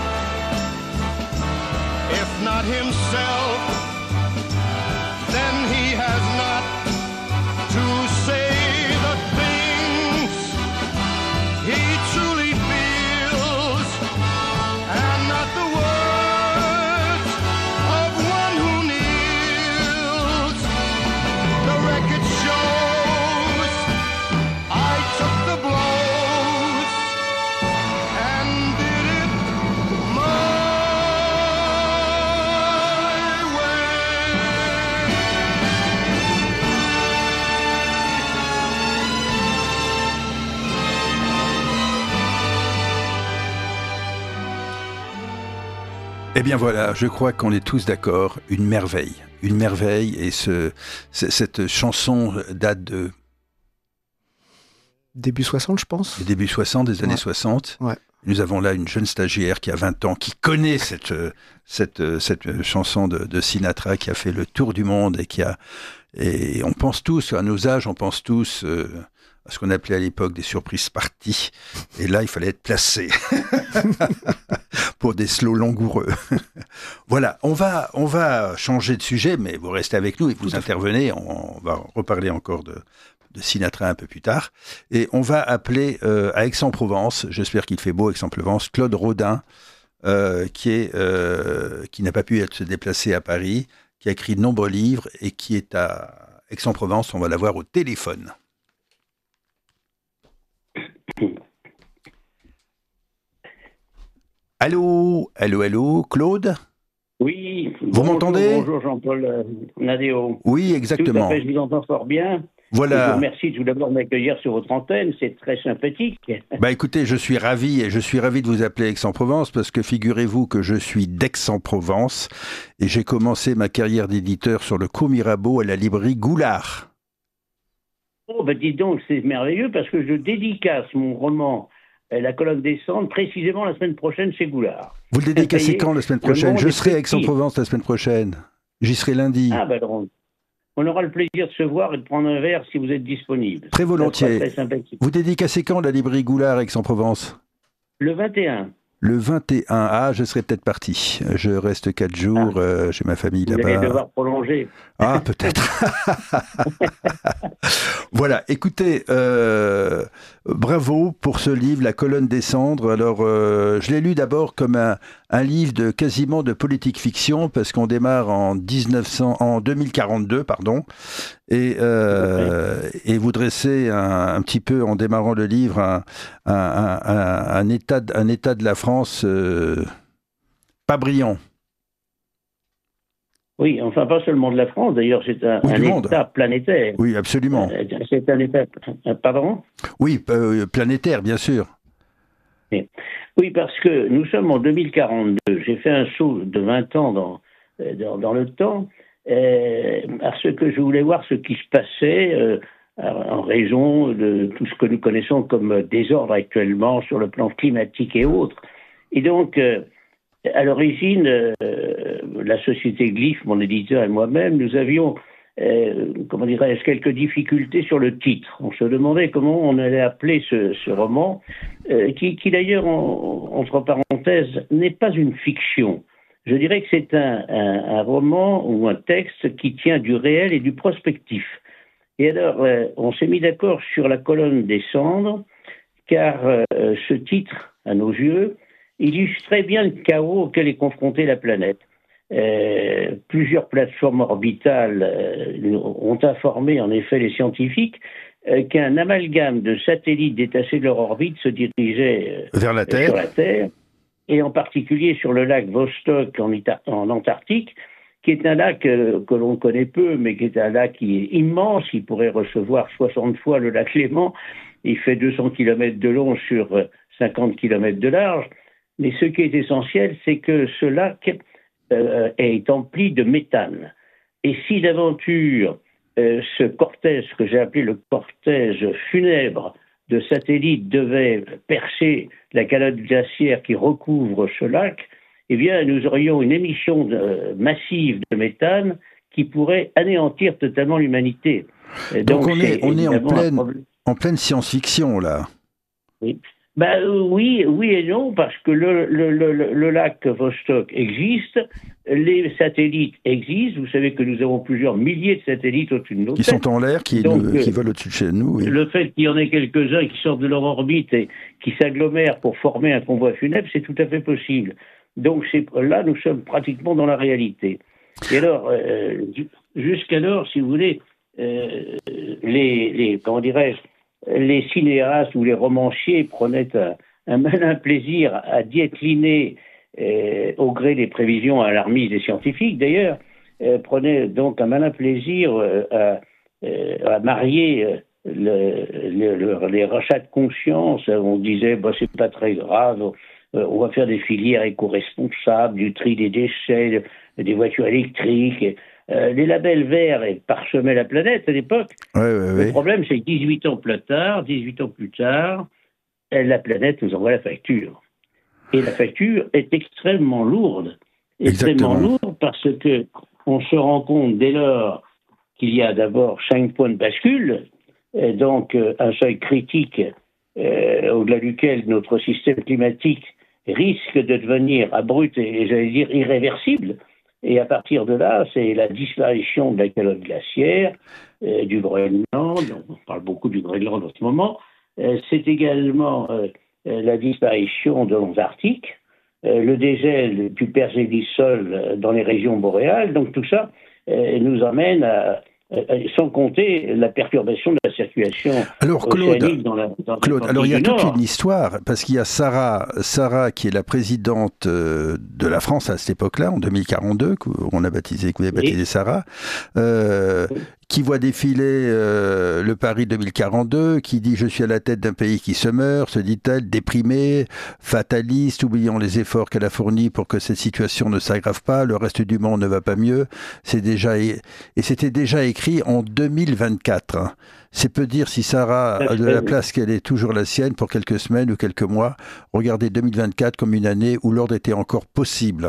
if not himself? Then he has not to say the things he truly feels, and not the words of one who kneels. The record shows I took the blows and did it my
Eh bien voilà, je crois qu'on est tous d'accord, une merveille, une merveille, et ce, cette chanson date de...
Début soixante, je pense.
Des débuts soixante, des années
Ouais.
soixante.
Ouais.
Nous avons là une jeune stagiaire qui a vingt ans, qui connaît cette, cette, cette chanson de, de Sinatra, qui a fait le tour du monde et qui a... Et on pense tous, à nos âges, on pense tous... Euh, à ce qu'on appelait à l'époque des surprises parties. Et là, il fallait être placé pour des slows langoureux. Voilà, on va, on va changer de sujet, mais vous restez avec nous et vous intervenez. On, on va reparler encore de, de Sinatra un peu plus tard. Et on va appeler euh, à Aix-en-Provence, j'espère qu'il fait beau Aix-en-Provence, Claude Rodin, euh, qui, est, euh, qui n'a pas pu être se déplacer à Paris, qui a écrit de nombreux livres et qui est à Aix-en-Provence. On va l'avoir au téléphone. Allô, allô, allô, Claude?
Oui.
Vous
bonjour,
m'entendez?
Bonjour Jean-Paul euh, Nadéo.
Oui,
Tout
exactement.
à fait, je vous entends fort bien.
Voilà.
Je vous remercie tout d'abord de m'accueillir sur votre antenne, c'est très sympathique.
Bah écoutez, je suis ravi et je suis ravi de vous appeler Aix-en-Provence parce que figurez-vous que je suis d'Aix-en-Provence et j'ai commencé ma carrière d'éditeur sur le Cours Mirabeau à la librairie Goulard.
Oh, ben dis donc, c'est merveilleux parce que je dédicace mon roman euh, La colonne des cendres précisément la semaine prochaine chez Goulard.
Vous le dédicacez quand la semaine prochaine? Je serai à Aix-en-Provence la semaine prochaine. J'y serai lundi.
Ah ben donc, on aura le plaisir de se voir et de prendre un verre si vous êtes disponible.
Très volontiers.
Très sympathique.
Vous dédicacez quand la librairie Goulard Aix-en-Provence?
Le vingt et un.
Le vingt et un. Ah, je serai peut-être parti. Je reste quatre jours. Ah. Euh, j'ai ma famille
vous
là-bas.
Vous allez devoir prolonger.
Ah, peut-être. Voilà, écoutez, euh, bravo pour ce livre, La colonne des cendres. Alors, euh, je l'ai lu d'abord comme un, un livre de quasiment de politique fiction, parce qu'on démarre en, dix-neuf cents, en deux mille quarante-deux, pardon, et, euh, et vous dressez un, un petit peu, en démarrant le livre, un, un, un, un, état, de, un état de la France euh, pas brillant.
Oui, enfin pas seulement de la France, d'ailleurs c'est un, oui, un État planétaire.
Oui, absolument.
Euh, c'est un État... Pardon ?
Oui, euh, planétaire, bien sûr.
Oui. oui, parce que nous sommes en deux mille quarante-deux. J'ai fait un saut de vingt ans dans, dans, dans le temps, euh, parce que je voulais voir ce qui se passait euh, en raison de tout ce que nous connaissons comme désordre actuellement sur le plan climatique et autres. Et donc... Euh, À l'origine, euh, la société Glyph, mon éditeur et moi-même, nous avions, euh, comment dirais-je, quelques difficultés sur le titre. On se demandait comment on allait appeler ce, ce roman, euh, qui, qui d'ailleurs, en, entre parenthèses, n'est pas une fiction. Je dirais que c'est un, un, un roman ou un texte qui tient du réel et du prospectif. Et alors, euh, on s'est mis d'accord sur La colonne des cendres, car euh, ce titre, à nos yeux, illustrait bien le chaos auquel est confrontée la planète. Euh, plusieurs plateformes orbitales euh, ont informé en effet les scientifiques euh, qu'un amalgame de satellites détachés de leur orbite se dirigeait euh,
vers la Terre.
sur la Terre, et en particulier sur le lac Vostok en, Ita- en Antarctique, qui est un lac euh, que l'on connaît peu, mais qui est un lac qui est immense. Il pourrait recevoir soixante fois le lac Léman. Il fait deux cents kilomètres de long sur euh, cinquante kilomètres de large. Mais ce qui est essentiel, c'est que ce lac euh, est empli de méthane. Et si d'aventure euh, ce cortège, que j'ai appelé le cortège funèbre de satellites, devait percer la calotte glaciaire qui recouvre ce lac, eh bien, nous aurions une émission de, massive de méthane qui pourrait anéantir totalement l'humanité.
Donc, Donc on est, on est en pleine, en pleine science-fiction, là.
Oui. Ben, oui, oui et non, parce que le, le, le, le lac Vostok existe, les satellites existent. Vous savez que nous avons plusieurs milliers de satellites au-dessus de nos
Qui
têtes.
sont en l'air, qui, Donc, nous, qui volent au-dessus de chez nous. Oui.
Le fait qu'il y en ait quelques-uns qui sortent de leur orbite et qui s'agglomèrent pour former un convoi funèbre, c'est tout à fait possible. Donc c'est, là, nous sommes pratiquement dans la réalité. Et alors, euh, jusqu'alors, si vous voulez, euh, les, les, comment dirais-je, les cinéastes ou les romanciers prenaient un, un malin plaisir à décliner, euh, au gré des prévisions alarmistes des scientifiques d'ailleurs, euh, prenaient donc un malin plaisir euh, à, euh, à marier euh, le, le, le, les rachats de conscience. On disait, bah, c'est pas très grave, euh, on va faire des filières éco-responsables, du tri des déchets, des voitures électriques. Euh, les labels verts parsemaient la planète à l'époque.
Ouais, ouais,
Le
ouais.
problème, c'est que dix-huit ans plus tard, dix-huit ans plus tard, la planète nous envoie la facture. Et la facture est extrêmement lourde. Extrêmement
Exactement.
lourde parce que on se rend compte dès lors qu'il y a d'abord cinq points de bascule, et donc euh, un seuil critique euh, au-delà duquel notre système climatique risque de devenir abrupt et, et j'allais dire irréversible. Et à partir de là, c'est la disparition de la calotte glaciaire, euh, du Groenland, on parle beaucoup du Groenland en ce moment, euh, c'est également euh, la disparition de l'Antarctique, euh, le dégel du pergélisol dans les régions boréales, donc tout ça euh, nous amène à, à, sans compter la perturbation de la circulation
Alors, Claude,
océanique dans la dans
Claude, alors il y a
du
toute
Nord.
une histoire, parce qu'il y a Sarah, Sarah qui est la présidente euh, de la France à cette époque-là, en deux mille quarante-deux, qu'on a baptisé, que vous avez baptisé
Oui.
Sarah, euh,
Oui.
qui voit défiler euh, le Paris deux mille quarante-deux, qui dit « Je suis à la tête d'un pays qui se meurt », se dit-elle, déprimée, fataliste, oubliant les efforts qu'elle a fournis pour que cette situation ne s'aggrave pas, le reste du monde ne va pas mieux, c'est déjà et c'était déjà écrit en deux mille vingt-quatre. Hein. C'est peu dire si Sarah a de la place qu'elle est toujours la sienne pour quelques semaines ou quelques mois. Regardez deux mille vingt-quatre comme une année où l'ordre était encore possible.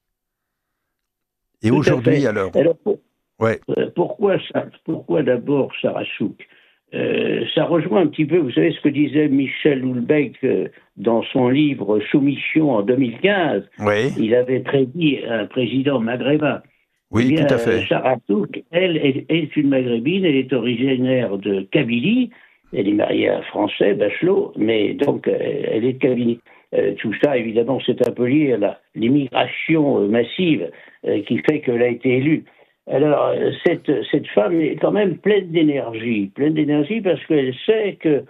Et
Tout à
aujourd'hui,
fait.
alors,
Alors, pour-
ouais,
Euh, pourquoi ça, pourquoi d'abord Sarah Souk euh, Ça rejoint un petit peu, vous savez, ce que disait Michel Houellebecq euh, dans son livre Soumission en deux mille quinze.
ouais,
Il avait prédit un président maghrébin.
oui,
Eh bien,
tout à
euh,
fait.
Sarah Souk, elle est, est une maghrébine, elle est originaire de Kabylie, elle est mariée à un Français, Bachelot, mais donc euh, elle est de Kabylie. Euh, tout ça, évidemment, c'est un peu lié à la- l'immigration euh, massive euh, qui fait qu'elle a été élue. Alors, euh, cette, cette femme est quand même pleine d'énergie, pleine d'énergie parce qu'elle sait que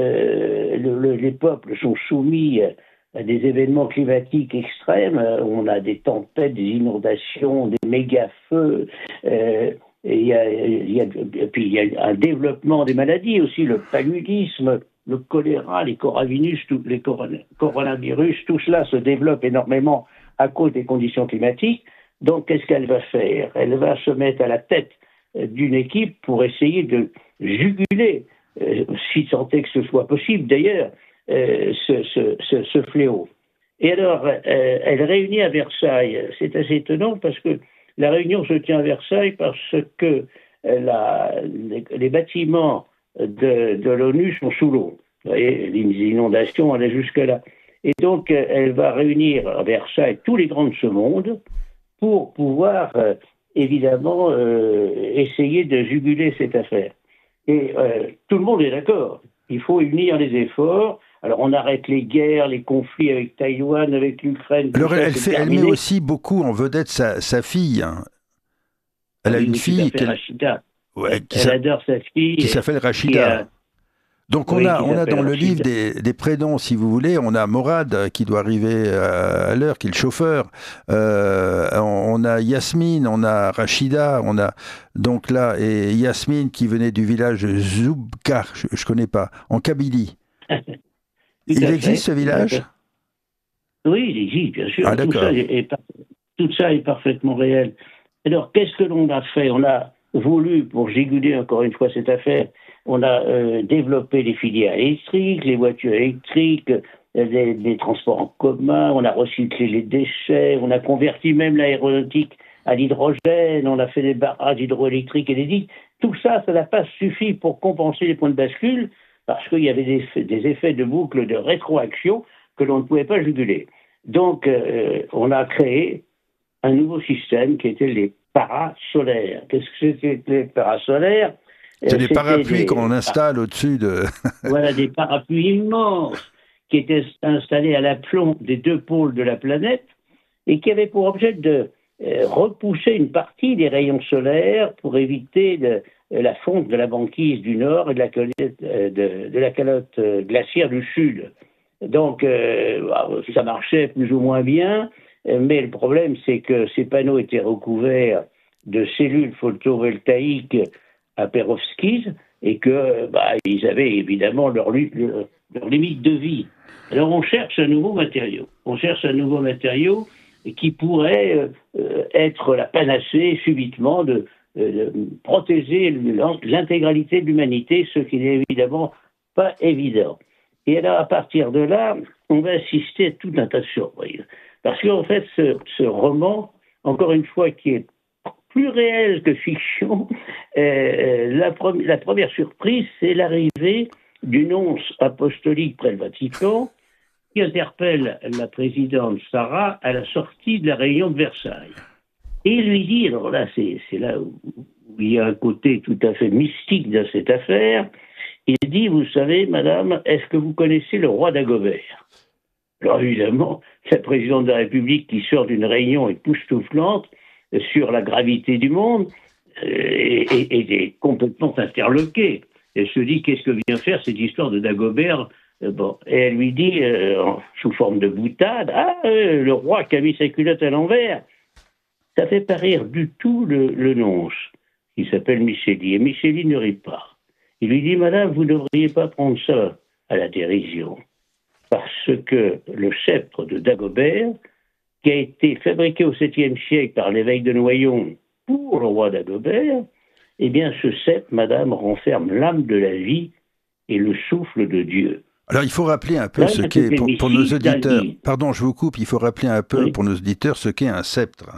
euh, le- le- les peuples sont soumis à, à des événements climatiques extrêmes. Euh, On a des tempêtes, des inondations, des méga-feux. Euh, et il y a, il y a- et puis il y a un développement des maladies aussi, le paludisme, le choléra, les coronavirus, tout, les coron- coronavirus, tout cela se développe énormément à cause des conditions climatiques. Donc, qu'est-ce qu'elle va faire? Elle va se mettre à la tête euh, d'une équipe pour essayer de juguler, euh, si tant est que ce soit possible d'ailleurs, euh, ce, ce, ce, ce fléau. Et alors, euh, elle réunit à Versailles. C'est assez étonnant parce que la réunion se tient à Versailles parce que euh, la, les, les bâtiments de, de l'ONU sont sous l'eau. Vous voyez, les inondations allaient jusque-là. Et donc, euh, elle va réunir à Versailles tous les grands de ce monde pour pouvoir, euh, évidemment, euh, essayer de juguler cette affaire. Et euh, tout le monde est d'accord. Il faut unir les efforts. Alors, on arrête les guerres, les conflits avec Taïwan, avec l'Ukraine.
Alors,
ça,
elle,
c'est
fait, elle met
terminé.
aussi beaucoup en vedette sa, sa fille. hein. Elle
Ah
a
oui,
une
oui, tout à
fille
fait,
qu'elle-
Rachida.
ouais,
Elle,
qui
elle
s'a-
adore sa fille.
qui
et-
s'appelle
qui
Rachida.
a-
Donc on
Oui,
a,
qui
on a
s'appelle
dans le
Rachida.
livre des, des prénoms, si vous voulez, on a Morad euh, qui doit arriver à, à l'heure, qui est le chauffeur. Euh, on, on a Yasmine, on a Rachida, on a donc là et Yasmine qui venait du village Zoubka, je, je connais pas, en Kabylie.
Tout
Il
à
existe
fait,
ce village?
tout à fait. Oui, il existe, bien sûr.
Ah,
tout,
d'accord.
ça est, est par- tout ça est parfaitement réel. Alors, qu'est-ce que l'on a fait? On a voulu, pour juguler encore une fois cette affaire, on a euh, développé les filières électriques, les voitures électriques, euh, les, les transports en commun, on a recyclé les déchets, on a converti même l'aéronautique à l'hydrogène, on a fait des barrages hydroélectriques et des digues. Tout ça, ça n'a pas suffi pour compenser les points de bascule, parce qu'il y avait des, effets- des effets de boucle de rétroaction que l'on ne pouvait pas juguler. Donc, euh, on a créé un nouveau système qui était les parasolaires. Qu'est-ce que c'était que les parasolaires?
C'est
Euh,
des
c'était
parapluies
des-
qu'on installe au-dessus de...
Voilà, des parapluies immenses qui étaient installés à l'aplomb des deux pôles de la planète et qui avaient pour objet de euh, repousser une partie des rayons solaires pour éviter de, euh, la fonte de la banquise du nord et de la, calotte, euh, de, de la calotte euh, glaciaire du sud. Donc, euh, ça marchait plus ou moins bien, euh, mais le problème, c'est que ces panneaux étaient recouverts de cellules photovoltaïques à perovskite, et que bah, ils avaient évidemment leur, leur, leur limite de vie. Alors on cherche un nouveau matériau. On cherche un nouveau matériau qui pourrait euh, être la panacée subitement de, euh, de protéger l'intégralité de l'humanité, ce qui n'est évidemment pas évident. Et alors à partir de là, on va assister à tout un tas de surprises. Parce qu'en fait, ce, ce roman, encore une fois, qui est plus réel que fiction, euh, la, pre- la première surprise, c'est l'arrivée du nonce apostolique près le Vatican, qui interpelle la présidente Sarah à la sortie de la réunion de Versailles. Et il lui dit, alors là, c'est, c'est là où, où il y a un côté tout à fait mystique dans cette affaire, il dit, vous savez, madame, est-ce que vous connaissez le roi Dagobert ? Alors évidemment, la présidente de la République qui sort d'une réunion époustouflante sur la gravité du monde euh, est, est, est complètement interloquée. Elle se dit, qu'est-ce que vient faire cette histoire de Dagobert ? euh, bon. Et elle lui dit, euh, sous forme de boutade, ah, euh, le roi qui a mis sa culotte à l'envers. Ça fait pas rire du tout le, le nonce, qui s'appelle Micheli. Et Micheli ne rit pas. Il lui dit, madame, vous ne devriez pas prendre ça à la dérision. Parce que le sceptre de Dagobert, qui a été fabriqué au septième siècle par l'évêque de Noyon pour le roi Dagobert, eh bien, ce sceptre, madame, renferme l'âme de la vie et le souffle de Dieu.
Alors, il faut rappeler un peu
Là,
ce qu'est, pour, pour nos auditeurs, pardon, je vous coupe, il faut rappeler un peu
oui.
pour nos auditeurs ce qu'est un sceptre.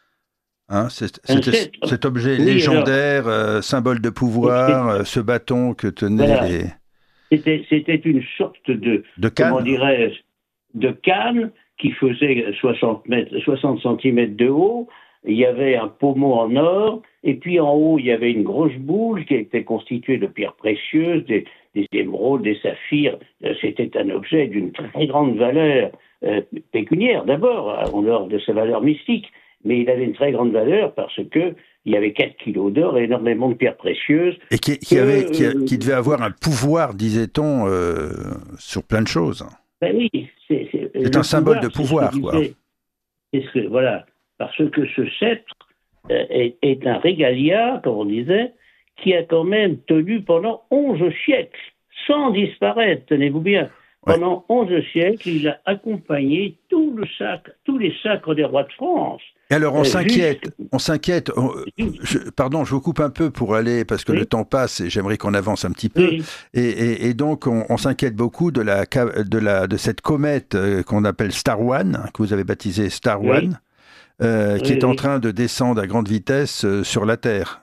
Hein, c'est,
Un
c'est
sceptre.
cet objet
Oui,
légendaire, alors, euh, symbole de pouvoir, euh, ce bâton que tenaient
voilà.
les...
C'était, c'était une sorte de,
de canne.
Comment dirais-je, de canne qui faisait soixante centimètres de haut. Il y avait un pommeau en or, et puis en haut, il y avait une grosse boule qui était constituée de pierres précieuses, des, des émeraudes, des saphirs. C'était un objet d'une très grande valeur euh, pécuniaire, d'abord, en dehors de sa valeur mystique. Mais il avait une très grande valeur parce que il y avait quatre kilos d'or et énormément de pierres précieuses.
Et qui, qui,
que,
avait, qui,
euh,
qui devait avoir un pouvoir, disait-on, euh, sur plein de choses.
Ben oui, c'est, c'est,
c'est un symbole de pouvoir,
c'est
quoi.
C'est ce que, voilà, parce que ce sceptre euh, est, est un régalia, comme on disait, qui a quand même tenu pendant onze siècles, sans disparaître, tenez-vous bien. Pendant onze siècles, il a accompagné tout le sacre, tous les sacres des rois de France.
Et alors on
euh,
s'inquiète,
juste...
on s'inquiète. On, je, pardon, je vous coupe un peu pour aller parce que oui. le temps passe et j'aimerais qu'on avance un petit peu. Oui. Et, et, et donc on, on s'inquiète beaucoup de la de la de cette comète qu'on appelle Star One, que vous avez baptisée Star oui. One, euh, oui, qui est oui. en train de descendre à grande vitesse euh, sur la Terre.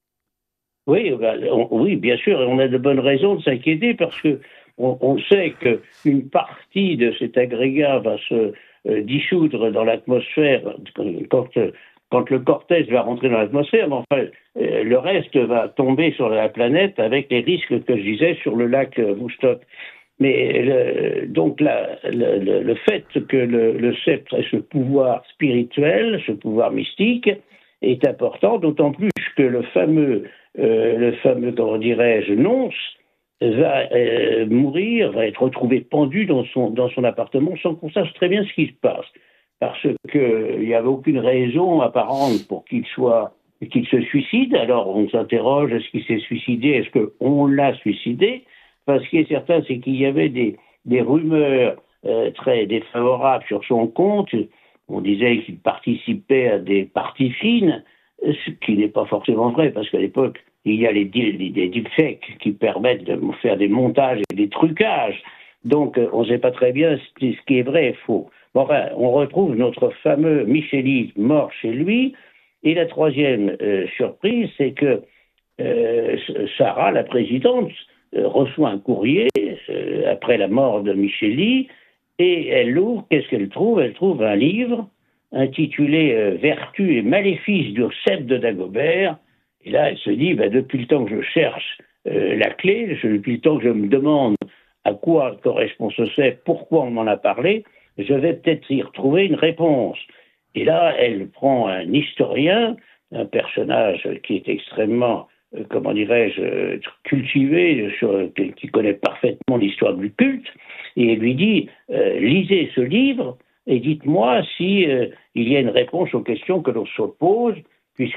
Oui, ben, on, oui, bien sûr, on a de bonnes raisons de s'inquiéter parce que on, on sait qu'une partie de cet agrégat va se euh, dissoudre dans l'atmosphère quand, quand le cortège va rentrer dans l'atmosphère, mais enfin, euh, le reste va tomber sur la planète avec les risques que je disais sur le lac Vostok. Mais le, donc la, le, le, le fait que le, le sceptre ait ce pouvoir spirituel, ce pouvoir mystique, est important, d'autant plus que le fameux, euh, le fameux, comment dirais-je, nonce, va euh, mourir, va être retrouvé pendu dans son, dans son appartement sans qu'on sache très bien ce qui se passe. Parce qu'il n'y avait aucune raison apparente pour qu'il soit, qu'il se suicide. Alors on s'interroge, est-ce qu'il s'est suicidé? Est-ce qu'on l'a suicidé? Parce ce qui est certain, c'est qu'il y avait des, des rumeurs euh, très défavorables sur son compte. On disait qu'il participait à des parties fines, ce qui n'est pas forcément vrai, parce qu'à l'époque, il y a les, les, les deepfakes qui permettent de faire des montages et des trucages. Donc, on ne sait pas très bien ce qui est vrai et faux. Bon, enfin, on retrouve notre fameux Micheli mort chez lui. Et la troisième euh, surprise, c'est que euh, Sarah, la présidente, euh, reçoit un courrier euh, après la mort de Micheli, et elle l'ouvre. Qu'est-ce qu'elle trouve? Elle trouve un livre intitulé euh, « Vertus et maléfices du sceptre de Dagobert ». Et là, elle se dit, ben, depuis le temps que je cherche euh, la clé, depuis le temps que je me demande à quoi correspond ce sceptre, pourquoi on m'en a parlé, je vais peut-être y retrouver une réponse. Et là, elle prend un historien, un personnage qui est extrêmement, euh, comment dirais-je, euh, cultivé, sur, qui connaît parfaitement l'histoire du culte, et elle lui dit, euh, lisez ce livre et dites-moi si euh, il y a une réponse aux questions que l'on se pose, puisque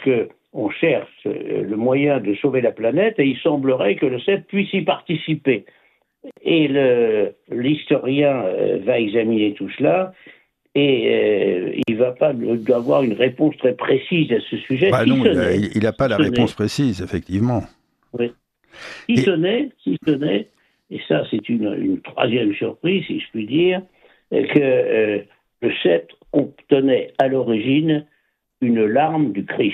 on cherche euh, le moyen de sauver la planète et il semblerait que le sept puisse y participer. Et le, l'historien euh, va examiner tout cela et euh, il ne va pas avoir une réponse très précise à ce sujet.
Bah
si
non,
ce
il n'a pas la
si
réponse précise, effectivement.
Oui. Si
Et...
ce n'est, si ce n'est, et ça c'est une, une troisième surprise, si je puis dire, que euh, le sceptre contenait à l'origine une larme du Christ.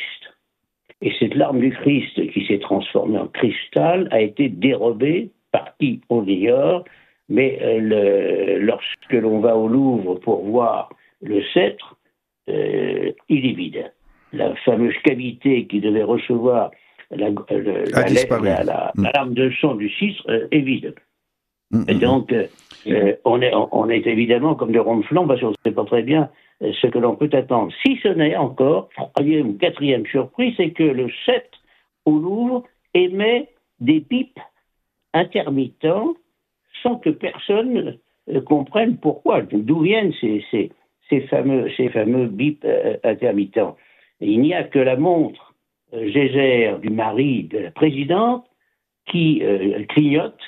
Et cette larme du Christ qui s'est transformée en cristal a été dérobée par qui on l'ignore, mais euh, le, lorsque l'on va au Louvre pour voir le sceptre, euh, il est vide. La fameuse cavité qui devait recevoir la, le, la, lettre, la, la, mmh. la larme de sang du cistre euh, est vide. Mmh, et donc, euh, euh, on, est, on est évidemment comme de ronde-flanc parce qu'on ne sait pas très bien euh, ce que l'on peut attendre. Si ce n'est encore, troisième ou quatrième surprise, c'est que le sceptre au Louvre émet des pipes intermittents sans que personne euh, comprenne pourquoi, d'où viennent ces, ces, ces fameux, ces fameux bips euh, intermittents. Et il n'y a que la montre euh, Gégère du mari de la présidente qui euh, clignote.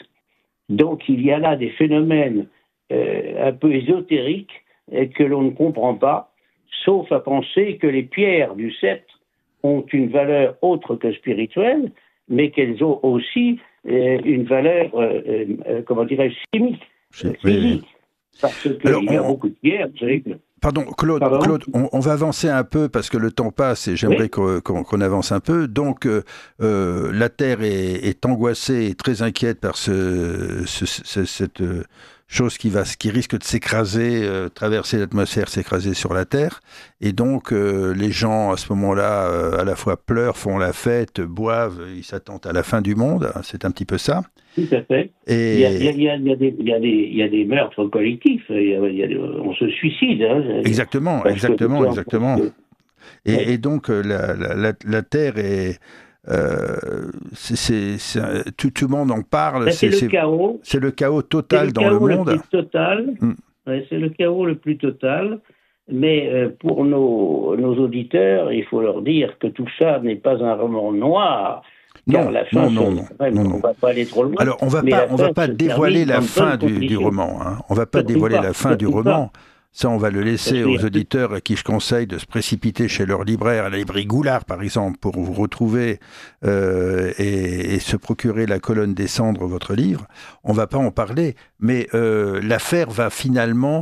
Donc il y a là des phénomènes euh, un peu ésotériques euh, que l'on ne comprend pas, sauf à penser que les pierres du sceptre ont une valeur autre que spirituelle, mais qu'elles ont aussi euh, une valeur, euh, euh, comment dirais-je, chimique, euh, physique. Parce qu'il y a on... beaucoup de pierres, vous savez que...
Pardon, Claude, Pardon Claude on, on va avancer un peu parce que le temps passe et j'aimerais oui. qu'on, qu'on, qu'on avance un peu. Donc, euh, euh, la Terre est, est angoissée et très inquiète par ce, ce, ce, cette euh, chose qui, va, qui risque de s'écraser, euh, traverser l'atmosphère, s'écraser sur la Terre. Et donc, euh, les gens, à ce moment-là, euh, à la fois pleurent, font la fête, boivent, ils s'attendent à la fin du monde. C'est un petit peu ça.
Tout à fait. Et... Il, y a, il, y a, il, y a, il, y a des, il, y a des, il y a des meurtres collectifs. Il y a, il y a des, on se suicide. Hein,
exactement, exactement, exactement. Et, ouais. et donc, la, la, la Terre est... Euh, c'est, c'est, c'est, tout, tout le monde en parle.
Ben, c'est, c'est, le chaos.
C'est le chaos total
le
dans
chaos
le monde.
Le plus total. Mm. Ouais, c'est le chaos le plus total. Mais euh, pour nos, nos auditeurs, il faut leur dire que tout ça n'est pas un roman noir.
Non, la fin, non, non,
même,
non,
on ne va pas aller trop loin.
Alors, on va pas, on va pas dévoiler la fin du, du roman. Hein. On va pas Surtout dévoiler pas. la fin Surtout du roman. Pas. Ça, on va le laisser aux auditeurs à qui je conseille de se précipiter chez leur libraire, à la librairie Goulard, par exemple, pour vous retrouver euh, et, et se procurer La colonne des cendres, votre livre. On va pas en parler, mais euh, l'affaire va finalement...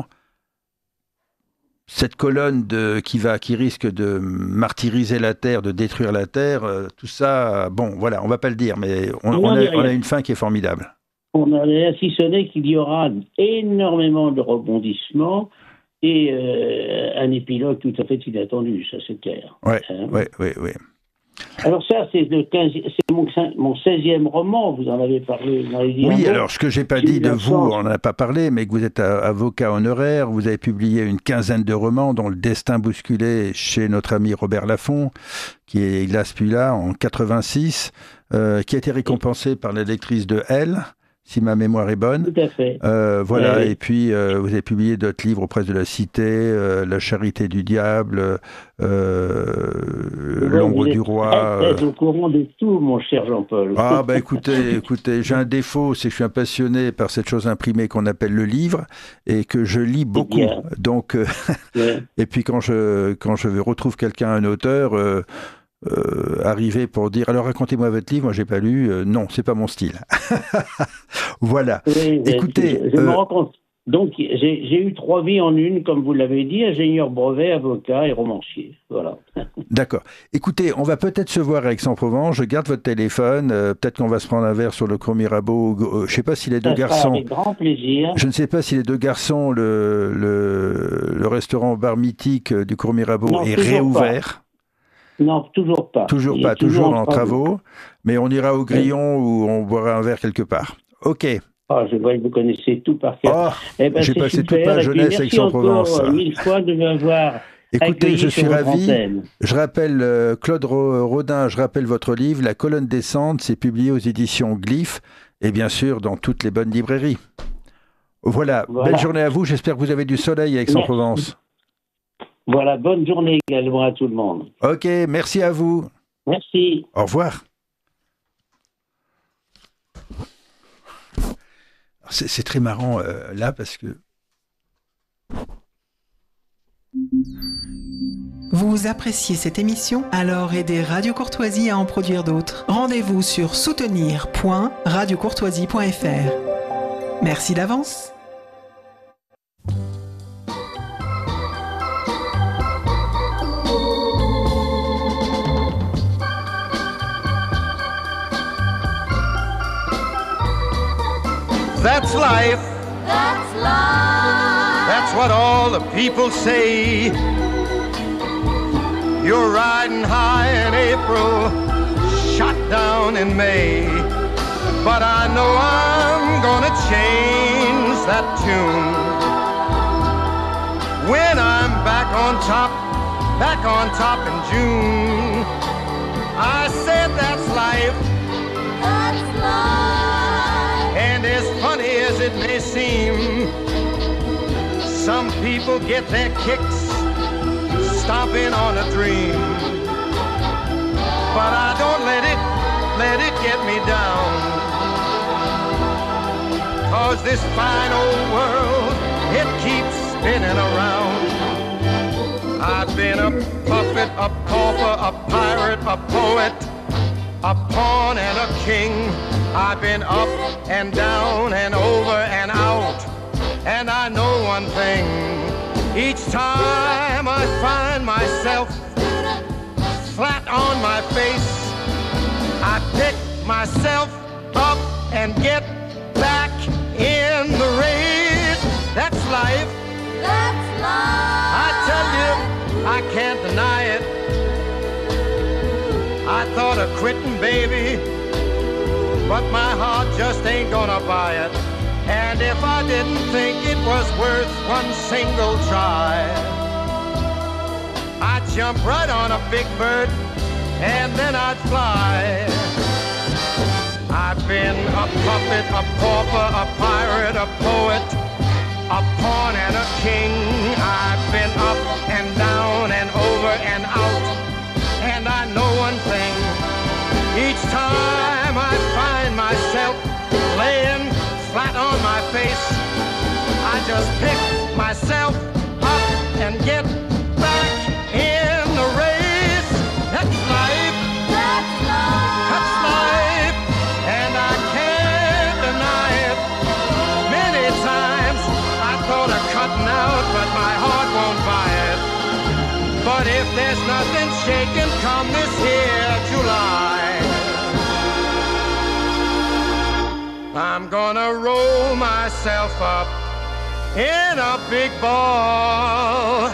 Cette colonne de, qui, va, qui risque de martyriser la Terre, de détruire la Terre, euh, tout ça, bon, voilà, on ne va pas le dire, mais on, on, a, on a une fin qui est formidable.
On a rien, si ce n'est qu'il y aura énormément de rebondissements et euh, un épilogue tout à fait inattendu, ça c'est clair.
Oui,
hein
oui, oui, oui.
Alors ça, c'est, le quinze, c'est mon, mon seizième roman, vous en avez parlé. Vous en avez dit
oui, alors ce que je n'ai pas dit de vous, on n'en a pas parlé, mais que vous êtes avocat honoraire, vous avez publié une quinzaine de romans, dont Le Destin bousculé chez notre ami Robert Laffont, qui est hélas plus là, en quatre-vingt-six, euh, qui a été récompensé par la lectrice de Elle, si ma mémoire est bonne.
Tout à fait.
Euh, voilà,
oui.
Et puis euh, vous avez publié d'autres livres aux presses de la Cité, euh, La charité du diable, euh, L'ombre
vous
du roi.
Vous êtes au courant de tout, mon cher Jean-Paul.
Ah bah écoutez, écoutez, j'ai un défaut, c'est que je suis un passionné par cette chose imprimée qu'on appelle le livre et que je lis beaucoup. Bien. Donc, euh, ouais. Et puis quand je quand je retrouve quelqu'un, un auteur. Euh, Euh, arriver pour dire alors racontez-moi votre livre, moi j'ai pas lu, euh, non c'est pas mon style. Voilà.
Oui,
écoutez,
je, je
euh,
me rends compte. Donc j'ai, j'ai eu trois vies en une, comme vous l'avez dit, ingénieur brevet, avocat et romancier. Voilà.
D'accord. Écoutez, on va peut-être se voir à Aix-en-Provence. Je garde votre téléphone. Euh, peut-être qu'on va se prendre un verre sur le Cours Mirabeau. Euh, je sais pas si les deux
Ça
garçons.
Avec grand plaisir.
Je ne sais pas si les deux garçons, le le, le restaurant bar mythique du Cours Mirabeau non, est réouvert.
Pas. Non, toujours pas.
Toujours pas, toujours, toujours en travaux. travaux. Mais on ira au Grillon oui. Où on boira un verre quelque part. Ok.
Oh, je vois que vous connaissez tout par cœur.
Oh, eh ben, j'ai passé super. toute ma jeunesse à Aix-en-Provence.
Merci mille fois de m'avoir
Écoutez, je suis ravi.
Antenne.
Je rappelle, euh, Claude Rodin, je rappelle votre livre, La colonne des cendres, c'est publié aux éditions Glyph et bien sûr dans toutes les bonnes librairies. Voilà. voilà. Belle journée à vous. J'espère que vous avez du soleil à Aix-en-Provence.
Voilà, bonne journée également à tout le monde.
Ok, merci à vous.
Merci.
Au revoir. C'est, c'est très marrant euh, là parce que...
Vous appréciez cette émission? Alors aidez Radio Courtoisie à en produire d'autres. Rendez-vous sur soutenir point radio courtoisie point f r. Merci d'avance.
That's life.
That's life.
That's what all the people say. You're riding high in April, shot down in May. But I know I'm gonna change that tune. When I'm back on top, back on top in June. I said that's life.
That's life.
And as funny as it may seem, some people get their kicks stomping on a dream. But I don't let it, let it get me down. 'Cause this fine old world, it keeps spinning around. I've been a puppet, a pauper, a pirate, a poet, a pawn and a king. I've been up and down and over and out. And I know one thing, each time I find myself flat on my face, I pick myself up and get back in the race. That's life.
That's life.
I tell you, I can't deny it. I thought of quitting, baby, but my heart just ain't gonna buy it. And if I didn't think it was worth one single try, I'd jump right on a big bird and then I'd fly. I've been a puppet, a pauper, a pirate, a poet, a pawn and a king. I've been up and down and over and out. And I know one thing, each time I find myself laying flat on my face, I just pick myself up and get back in the race. That's life.
That's life.
That's life. And I can't deny it. Many times I thought of cutting out, but my heart won't buy it. But if there's nothing shaking come this here July, I'm gonna roll myself up in a big ball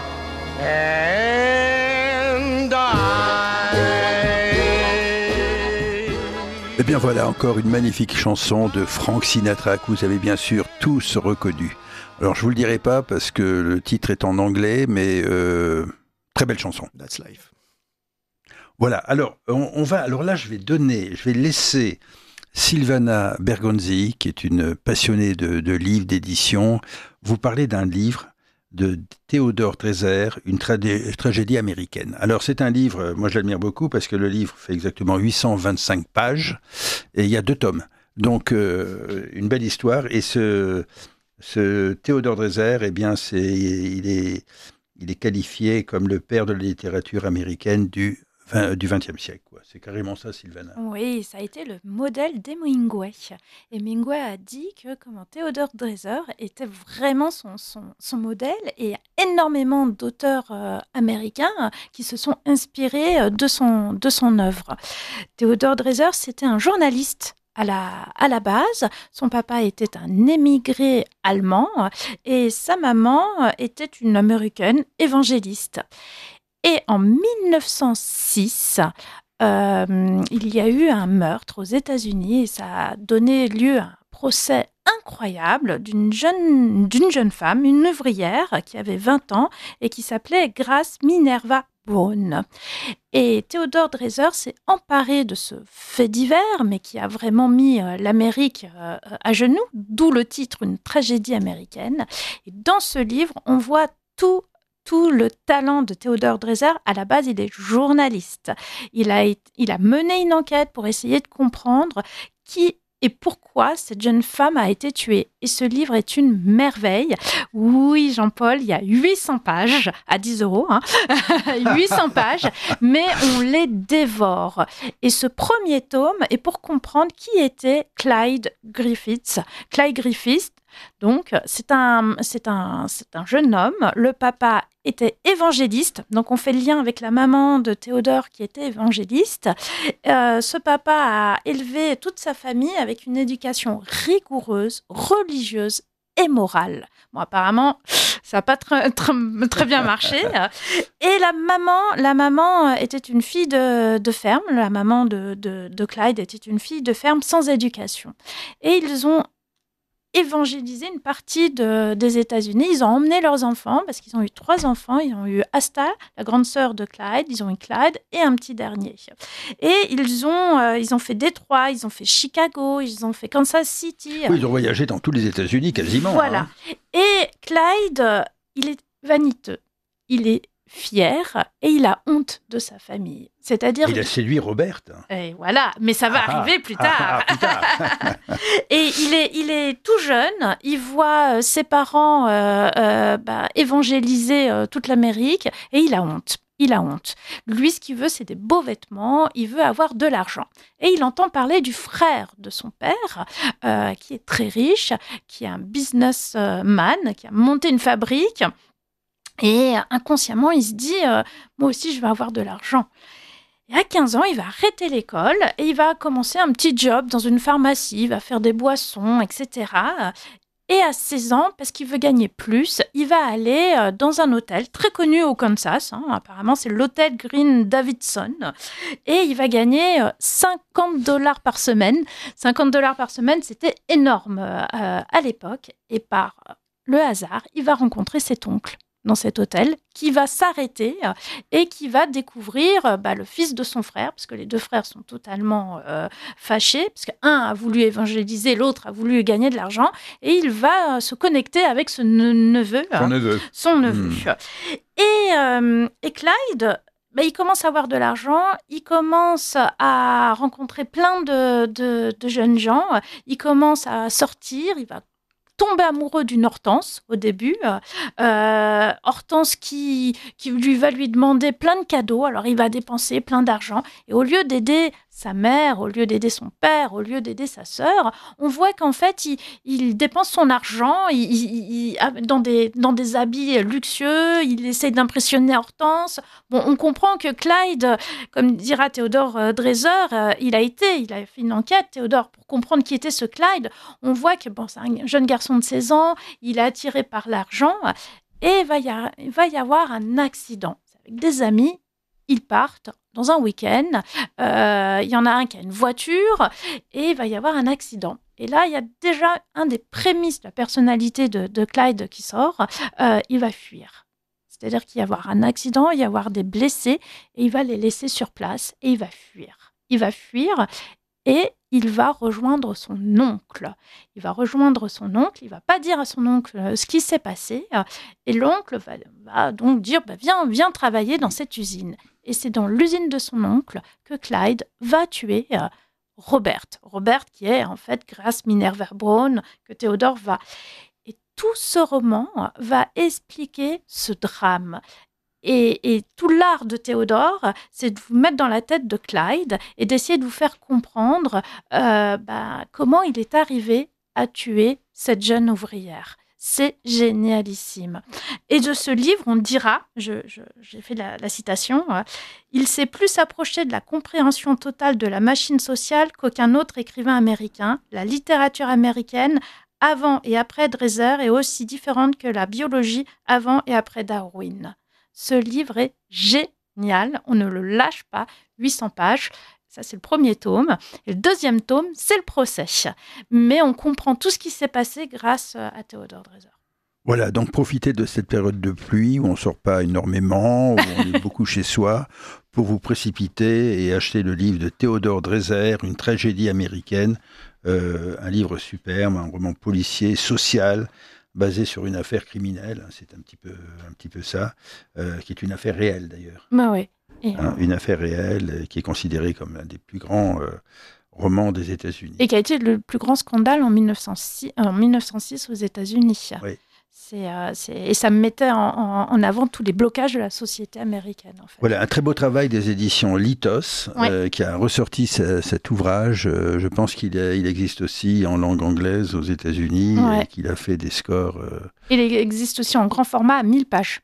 and die.
Eh bien voilà encore une magnifique chanson de Frank Sinatra que vous avez bien sûr tous reconnu. Alors je vous le dirai pas parce que le titre est en anglais, mais euh, très belle chanson.
That's life.
Voilà, alors on, on va, alors là je vais donner, je vais laisser Sylvana Bergonzi, qui est une passionnée de, de livres, d'édition, vous parler d'un livre de Théodore Dreiser, une trad- tragédie américaine. Alors c'est un livre, moi je l'admire beaucoup parce que le livre fait exactement huit cent vingt-cinq pages et il y a deux tomes. Donc euh, une belle histoire et ce, ce Théodore Dreiser, eh bien c'est, il est, il est qualifié comme le père de la littérature américaine du du vingtième siècle, quoi. C'est carrément ça, Sylvana.
Oui, ça a été le modèle d'Hemingway. Hemingway a dit que comment Théodore Dreiser était vraiment son, son, son modèle et il y a énormément d'auteurs euh, américains qui se sont inspirés de son, de son œuvre. Théodore Dreiser, c'était un journaliste à la, à la base. Son papa était un émigré allemand et sa maman était une américaine évangéliste. Et en mille neuf cent six, euh, il y a eu un meurtre aux États-Unis et ça a donné lieu à un procès incroyable d'une jeune, d'une jeune femme, une ouvrière qui avait vingt ans et qui s'appelait Grace Minerva Brown. Et Théodore Dreiser s'est emparé de ce fait divers, mais qui a vraiment mis euh, l'Amérique euh, à genoux, d'où le titre « Une tragédie américaine ». Et dans ce livre, on voit tout tout le talent de Theodore Dreiser. À la base, il est journaliste. Il a, été, il a mené une enquête pour essayer de comprendre qui et pourquoi cette jeune femme a été tuée. Et ce livre est une merveille. Oui, Jean-Paul, il y a huit cents pages, à dix euros, hein. huit cents pages, mais on les dévore. Et ce premier tome est pour comprendre qui était Clyde Griffiths. Clyde Griffiths, donc, c'est un, c'est, un, c'est un jeune homme. Le papa était évangéliste. Donc, on fait le lien avec la maman de Théodore qui était évangéliste. Euh, ce papa a élevé toute sa famille avec une éducation rigoureuse, religieuse et morale. Bon, apparemment, ça n'a pas très, très, très bien marché. Et la maman, la maman était une fille de, de ferme. La maman de, de, de Clyde était une fille de ferme sans éducation. Et ils ont évangéliser une partie de, des États-Unis. Ils ont emmené leurs enfants, parce qu'ils ont eu trois enfants. Ils ont eu Asta, la grande sœur de Clyde, ils ont eu Clyde et un petit dernier. Et ils ont, euh, ils ont fait Détroit, ils ont fait Chicago, ils ont fait Kansas City.
Oui, ils ont voyagé dans tous les États-Unis quasiment.
Voilà.
Hein.
Et Clyde, il est vaniteux. Il est fier et il a honte de sa famille. C'est-à-dire...
Il a séduit Robert.
Et voilà, mais ça va ah, arriver plus tard.
Ah, ah, plus tard.
Et il est, il est tout jeune, il voit ses parents euh, euh, bah, évangéliser euh, toute l'Amérique et il a honte. Il a honte. Lui, ce qu'il veut, c'est des beaux vêtements, il veut avoir de l'argent. Et il entend parler du frère de son père, euh, qui est très riche, qui est un businessman, qui a monté une fabrique. Et inconsciemment, il se dit euh, « Moi aussi, je vais avoir de l'argent ». Et à quinze ans, il va arrêter l'école et il va commencer un petit job dans une pharmacie, il va faire des boissons, et cetera. Et à seize ans, parce qu'il veut gagner plus, il va aller dans un hôtel très connu au Kansas. Hein, apparemment, c'est l'hôtel Green Davidson. Et il va gagner cinquante dollars par semaine. cinquante dollars par semaine, c'était énorme euh, à l'époque. Et par le hasard, il va rencontrer cet oncle dans cet hôtel, qui va s'arrêter et qui va découvrir bah, le fils de son frère, parce que les deux frères sont totalement euh, fâchés, parce qu'un a voulu évangéliser, l'autre a voulu gagner de l'argent, et il va se connecter avec ce ne- neveu.
Son neveu.
Son neveu.
Mmh.
Et, euh, et Clyde, bah, il commence à avoir de l'argent, il commence à rencontrer plein de, de, de jeunes gens, il commence à sortir, il va tomber amoureux d'une Hortense au début. Euh, Hortense qui, qui lui va lui demander plein de cadeaux. Alors, il va dépenser plein d'argent. Et au lieu d'aider sa mère, au lieu d'aider son père, au lieu d'aider sa sœur, on voit qu'en fait, il, il dépense son argent il, il, il, dans, des, dans des habits luxueux. Il essaie d'impressionner Hortense. Bon, on comprend que Clyde, comme dira Theodore Dreiser, euh, il a été, il a fait une enquête, Theodore, pour comprendre qui était ce Clyde. On voit que bon, c'est un jeune garçon de seize ans, il est attiré par l'argent et il va y, a, il va y avoir un accident. Avec des amis, ils partent dans un week-end, euh, il y en a un qui a une voiture et il va y avoir un accident. Et là, il y a déjà un des prémices de la personnalité de, de Clyde qui sort, euh, il va fuir. C'est-à-dire qu'il va y avoir un accident, il va y avoir des blessés et il va les laisser sur place et il va fuir. Il va fuir et il va rejoindre son oncle. Il va rejoindre son oncle, il ne va pas dire à son oncle ce qui s'est passé. Et l'oncle va, va donc dire bah, « viens, viens travailler dans cette usine ». Et c'est dans l'usine de son oncle que Clyde va tuer euh, Robert. Robert qui est en fait Grace Minerva Brown, que Théodore va... Et tout ce roman va expliquer ce drame. Et, et tout l'art de Théodore, c'est de vous mettre dans la tête de Clyde et d'essayer de vous faire comprendre euh, bah, comment il est arrivé à tuer cette jeune ouvrière. C'est génialissime. Et de ce livre, on dira, je, je, j'ai fait la, la citation, euh, il s'est plus approché de la compréhension totale de la machine sociale qu'aucun autre écrivain américain. La littérature américaine avant et après Dreiser est aussi différente que la biologie avant et après Darwin. Ce livre est génial, on ne le lâche pas, huit cents pages, ça c'est le premier tome. Et le deuxième tome, c'est le procès. Mais on comprend tout ce qui s'est passé grâce à Theodore Dreiser.
Voilà, donc profitez de cette période de pluie où on ne sort pas énormément, où on est beaucoup chez soi, pour vous précipiter et acheter le livre de Theodore Dreiser, une tragédie américaine, euh, un livre superbe, un roman policier, social, basée sur une affaire criminelle, c'est un petit peu, un petit peu ça, euh, qui est une affaire réelle d'ailleurs.
Bah ouais. Et,
Hein, une affaire réelle euh, qui est considérée comme l'un des plus grands euh, romans des États-Unis.
et qui a été le plus grand scandale en mille neuf cent six, en mille neuf cent six aux États-Unis.
Oui.
C'est, euh, c'est, et ça mettait en, en, en avant tous les blocages de la société américaine. En fait.
Voilà, un très beau travail des éditions Lithos,
Ouais.
euh, qui a ressorti ce- cet ouvrage. Euh, je pense qu'il est- il existe aussi en langue anglaise aux États-Unis,
Ouais.
et qu'il a fait des scores euh,
Il existe aussi en grand format à mille pages.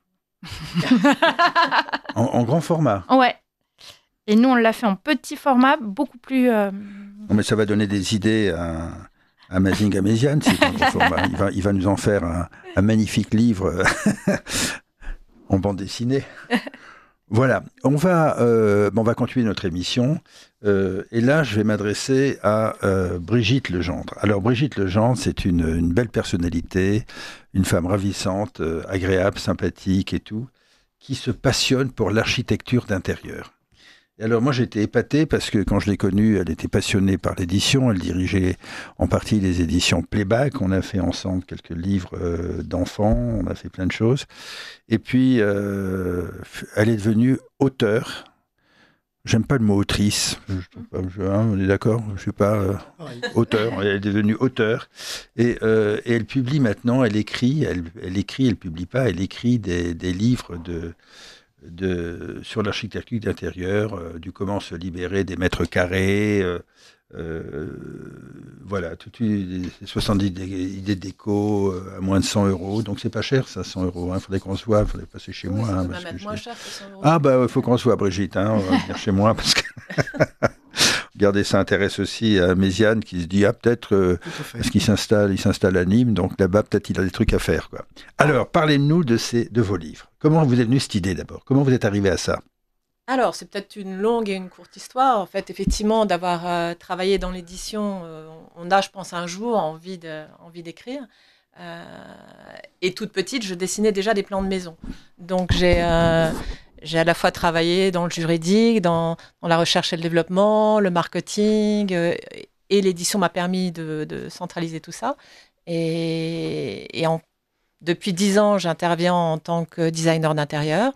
en, en grand format.
Ouais. Et nous, on l'a fait en petit format, beaucoup plus... euh,
Non, mais ça va donner des idées à, à Mazing Améziane, c'est un grand format. Il va, il va nous en faire un, un magnifique livre en bande dessinée. Voilà, on va, euh, bon, on va continuer notre émission. Euh, et là, je vais m'adresser à euh, Brigitte Legendre. Alors, Brigitte Legendre, c'est une, une belle personnalité, une femme ravissante, euh, agréable, sympathique et tout, qui se passionne pour l'architecture d'intérieur. Et alors, moi, j'étais épaté parce que quand je l'ai connue, elle était passionnée par l'édition. Elle dirigeait en partie les éditions Playback. On a fait ensemble quelques livres euh, d'enfants. On a fait plein de choses. Et puis, euh, elle est devenue auteure. J'aime pas le mot autrice. Je, je, hein, on est d'accord? Je suis pas euh, auteur. Elle est devenue auteure. Et, euh, et elle publie maintenant. Elle écrit. Elle, elle écrit. Elle publie pas. Elle écrit des, des livres de De, sur l'architecture d'intérieur, euh, du comment se libérer des mètres carrés, euh, euh, voilà, toutes les soixante-dix idées déco euh, à moins de cent euros, donc c'est pas cher ça, cent euros, il hein, faudrait qu'on se voit, il faudrait passer chez
Oui,
moi.
ça
Hein,
peut
parce
même
que
être moins
je...
cher que cent euros.
Ah bah il faut qu'on se voit, Brigitte, hein, on va venir chez moi, parce que... Regardez, ça intéresse aussi à Méziane qui se dit, ah peut-être, euh, parce qu'il s'installe, il s'installe à Nîmes, donc là-bas peut-être il a des trucs à faire, quoi. Alors, parlez-nous de, ces, de vos livres. Comment vous est venue cette idée d'abord? Comment vous êtes arrivé à ça?
Alors, c'est peut-être une longue et une courte histoire. En fait, effectivement, d'avoir euh, travaillé dans l'édition, euh, on a, je pense, un jour envie, de, envie d'écrire. Euh, et toute petite, je dessinais déjà des plans de maison. Donc, j'ai, euh, j'ai à la fois travaillé dans le juridique, dans, dans la recherche et le développement, le marketing, euh, et l'édition m'a permis de, de centraliser tout ça. Et, et en, depuis dix ans, j'interviens en tant que designer d'intérieur.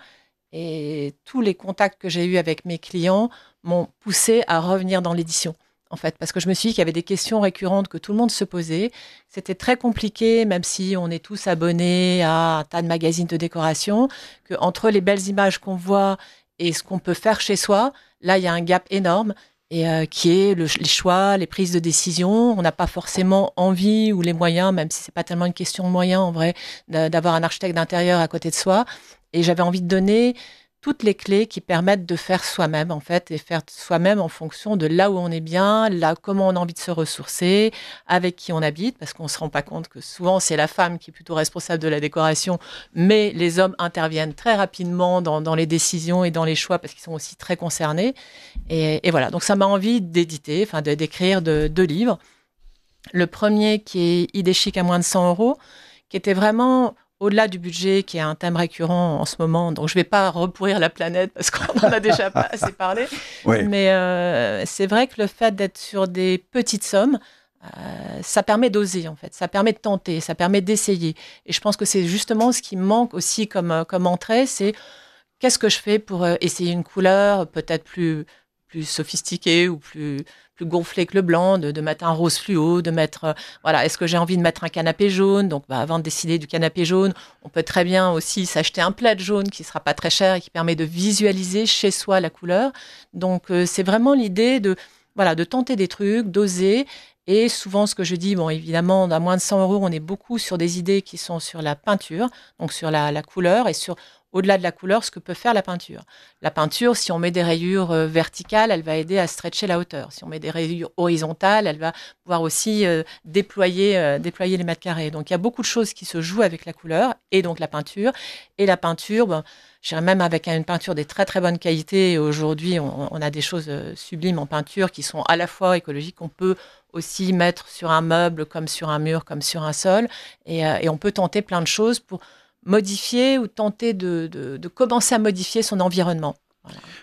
Et tous les contacts que j'ai eus avec mes clients m'ont poussé à revenir dans l'édition, en fait, parce que je me suis dit qu'il y avait des questions récurrentes que tout le monde se posait. C'était très compliqué, même si on est tous abonnés à un tas de magazines de décoration, qu'entre les belles images qu'on voit et ce qu'on peut faire chez soi, là, il y a un gap énorme. Et euh, qui est le, les choix, les prises de décision. On n'a pas forcément envie ou les moyens, même si c'est pas tellement une question de moyens en vrai, d'avoir un architecte d'intérieur à côté de soi. Et j'avais envie de donner toutes les clés qui permettent de faire soi-même, en fait, et faire soi-même en fonction de là où on est bien, là, comment on a envie de se ressourcer, avec qui on habite, parce qu'on ne se rend pas compte que souvent, c'est la femme qui est plutôt responsable de la décoration, mais les hommes interviennent très rapidement dans, dans les décisions et dans les choix, parce qu'ils sont aussi très concernés. Et, et voilà, donc ça m'a envie d'éditer, enfin, de, d'écrire de, deux livres. Le premier, qui est Idée chic à moins de cent euros, qui était vraiment... au-delà du budget, qui est un thème récurrent en ce moment, donc je ne vais pas repourrir la planète parce qu'on en a déjà pas assez parlé. Ouais. Mais euh, c'est vrai que le fait d'être sur des petites sommes, euh, ça permet d'oser en fait, ça permet de tenter, ça permet d'essayer. Et je pense que c'est justement ce qui manque aussi comme, comme entrée, c'est qu'est-ce que je fais pour essayer une couleur peut-être plus, plus sophistiquée ou plus... plus gonflé que le blanc, de, de mettre un rose fluo, de mettre, euh, voilà, est-ce que j'ai envie de mettre un canapé jaune? Donc, bah, avant de décider du canapé jaune, on peut très bien aussi s'acheter un plaid jaune qui sera pas très cher et qui permet de visualiser chez soi la couleur. Donc, euh, c'est vraiment l'idée de, voilà, de tenter des trucs, d'oser. Et souvent, ce que je dis, bon, évidemment, à moins de cent euros, on est beaucoup sur des idées qui sont sur la peinture, donc sur la, la couleur et sur, au-delà de la couleur, ce que peut faire la peinture. La peinture, si on met des rayures euh, verticales, elle va aider à stretcher la hauteur. Si on met des rayures horizontales, elle va pouvoir aussi euh, déployer, euh, déployer les mètres carrés. Donc, il y a beaucoup de choses qui se jouent avec la couleur et donc la peinture. Et la peinture, ben, je dirais même avec une peinture des très, très bonnes qualités. Aujourd'hui, on, on a des choses euh, sublimes en peinture qui sont à la fois écologiques, qu'on peut aussi mettre sur un meuble, comme sur un mur, comme sur un sol. Et, euh, et on peut tenter plein de choses pour modifier ou tenter de, de, de commencer à modifier son environnement. Voilà.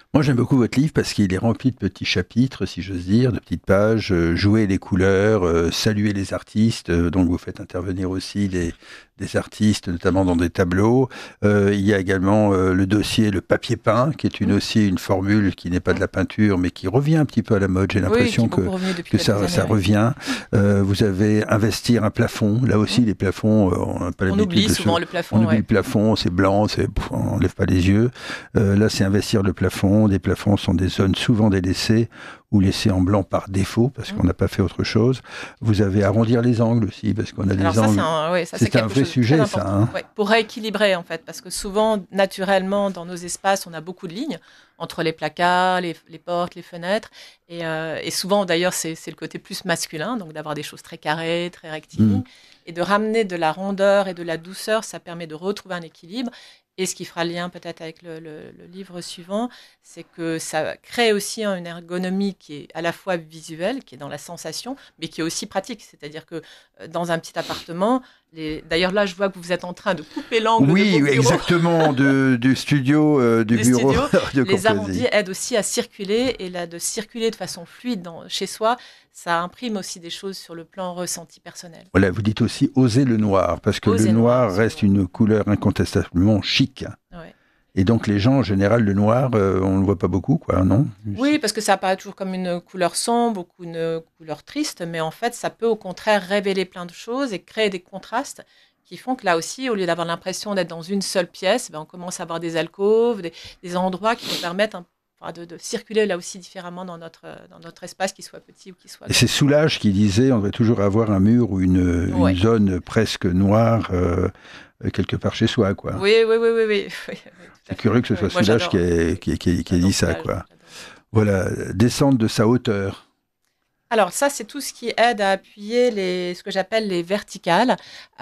Moi, j'aime beaucoup votre livre parce qu'il est rempli de petits chapitres, si j'ose dire, de petites pages, euh, jouer les couleurs, euh, saluer les artistes. Euh, donc, vous faites intervenir aussi des, des artistes, notamment dans des tableaux. Euh, il y a également euh, le dossier, le papier peint, qui est une, aussi une formule qui n'est pas de la peinture, mais qui revient un petit peu à la mode. J'ai l'impression
oui,
que, que ça, années, ça oui. revient. Euh, vous avez investir un plafond. Là aussi, mmh. les plafonds, euh, on n'a pas l'habitude
On oublie
de
souvent
se...
le plafond.
On
ouais.
oublie le plafond, c'est blanc, c'est... on n'enlève pas les yeux. Euh, là, c'est investir le plafond. Des plafonds sont des zones souvent délaissées ou laissées en blanc par défaut parce mmh. qu'on n'a pas fait autre chose. Vous avez arrondir les angles aussi parce qu'on a des
Alors ça,
angles.
C'est un, ouais, ça,
c'est
c'est
un vrai sujet, ça. Hein.
Ouais, pour rééquilibrer en fait, parce que souvent, naturellement, dans nos espaces, on a beaucoup de lignes entre les placards, les, les portes, les fenêtres, et, euh, et souvent d'ailleurs, c'est, c'est le côté plus masculin, donc d'avoir des choses très carrées, très rectilignes, mmh. et de ramener de la rondeur et de la douceur, ça permet de retrouver un équilibre. Et ce qui fera lien peut-être avec le, le, le livre suivant, c'est que ça crée aussi une ergonomie qui est à la fois visuelle, qui est dans la sensation, mais qui est aussi pratique. C'est-à-dire que dans un petit appartement, les... d'ailleurs là, je vois que vous êtes en train de couper l'angle
oui,
de vos bureaux.
exactement, de, du studio, euh, du
Des
bureau.
Studios, les arrondis aident aussi à circuler, et là, de circuler de façon fluide dans, chez soi, ça imprime aussi des choses sur le plan ressenti personnel.
Voilà, vous dites aussi oser le noir, parce que oser le noir, noir reste une couleur incontestablement chic.
Ouais.
Et donc les gens, en général, le noir, euh, on ne le voit pas beaucoup, quoi, non ?
Oui, parce que ça apparaît toujours comme une couleur sombre ou une couleur triste, mais en fait, ça peut au contraire révéler plein de choses et créer des contrastes qui font que là aussi, au lieu d'avoir l'impression d'être dans une seule pièce, ben, on commence à avoir des alcôves, des, des endroits qui nous permettent un De, de circuler là aussi différemment dans notre, dans notre espace, qu'il soit petit ou qu'il soit grand.
Et c'est Soulages qui disait on devrait toujours avoir un mur ou une,
ouais.
une zone presque noire euh, quelque part chez soi, quoi.
Oui, oui, oui, oui. oui, oui
c'est curieux que ce soit oui, Soulages qui ait, qui, qui, qui ait dit ça, quoi. Voilà, descendre de sa hauteur.
Alors ça, c'est tout ce qui aide à appuyer les, ce que j'appelle les verticales,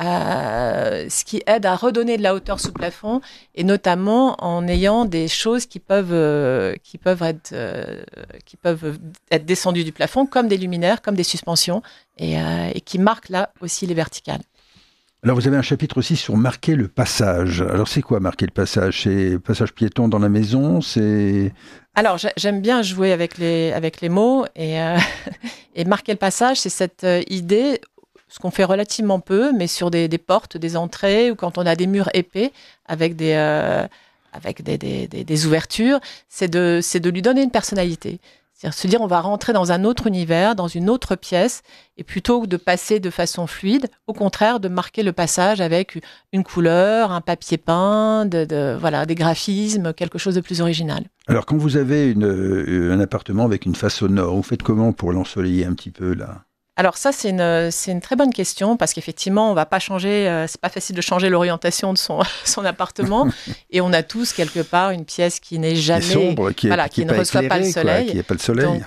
euh, ce qui aide à redonner de la hauteur sous plafond, et notamment en ayant des choses qui peuvent, euh, qui peuvent être, euh, qui peuvent être descendues du plafond, comme des luminaires, comme des suspensions, et, euh, et qui marquent là aussi les verticales.
Alors, vous avez un chapitre aussi sur marquer le passage. Alors, c'est quoi marquer le passage ? C'est passage piéton dans la maison ? C'est...
Alors, j'aime bien jouer avec les, avec les mots. Et, euh, et marquer le passage, c'est cette idée, ce qu'on fait relativement peu, mais sur des, des portes, des entrées, ou quand on a des murs épais avec des, euh, avec des, des, des, des ouvertures, c'est de, c'est de lui donner une personnalité. C'est-à-dire se dire on va rentrer dans un autre univers, dans une autre pièce, et plutôt que de passer de façon fluide, au contraire de marquer le passage avec une couleur, un papier peint, de, de, voilà, des graphismes, quelque chose de plus original.
Alors quand vous avez une, un appartement avec une face au nord, vous faites comment pour l'ensoleiller un petit peu là ?
Alors ça, c'est une, c'est une très bonne question, parce qu'effectivement, on va pas changer, euh, c'est pas facile de changer l'orientation de son, son appartement, et on a tous quelque part une pièce qui n'est jamais,
qui est sombre, qui, est,
voilà,
qui,
qui ne reçoit
éclairé,
pas le soleil.
Quoi, qui n'a pas le soleil.
Donc,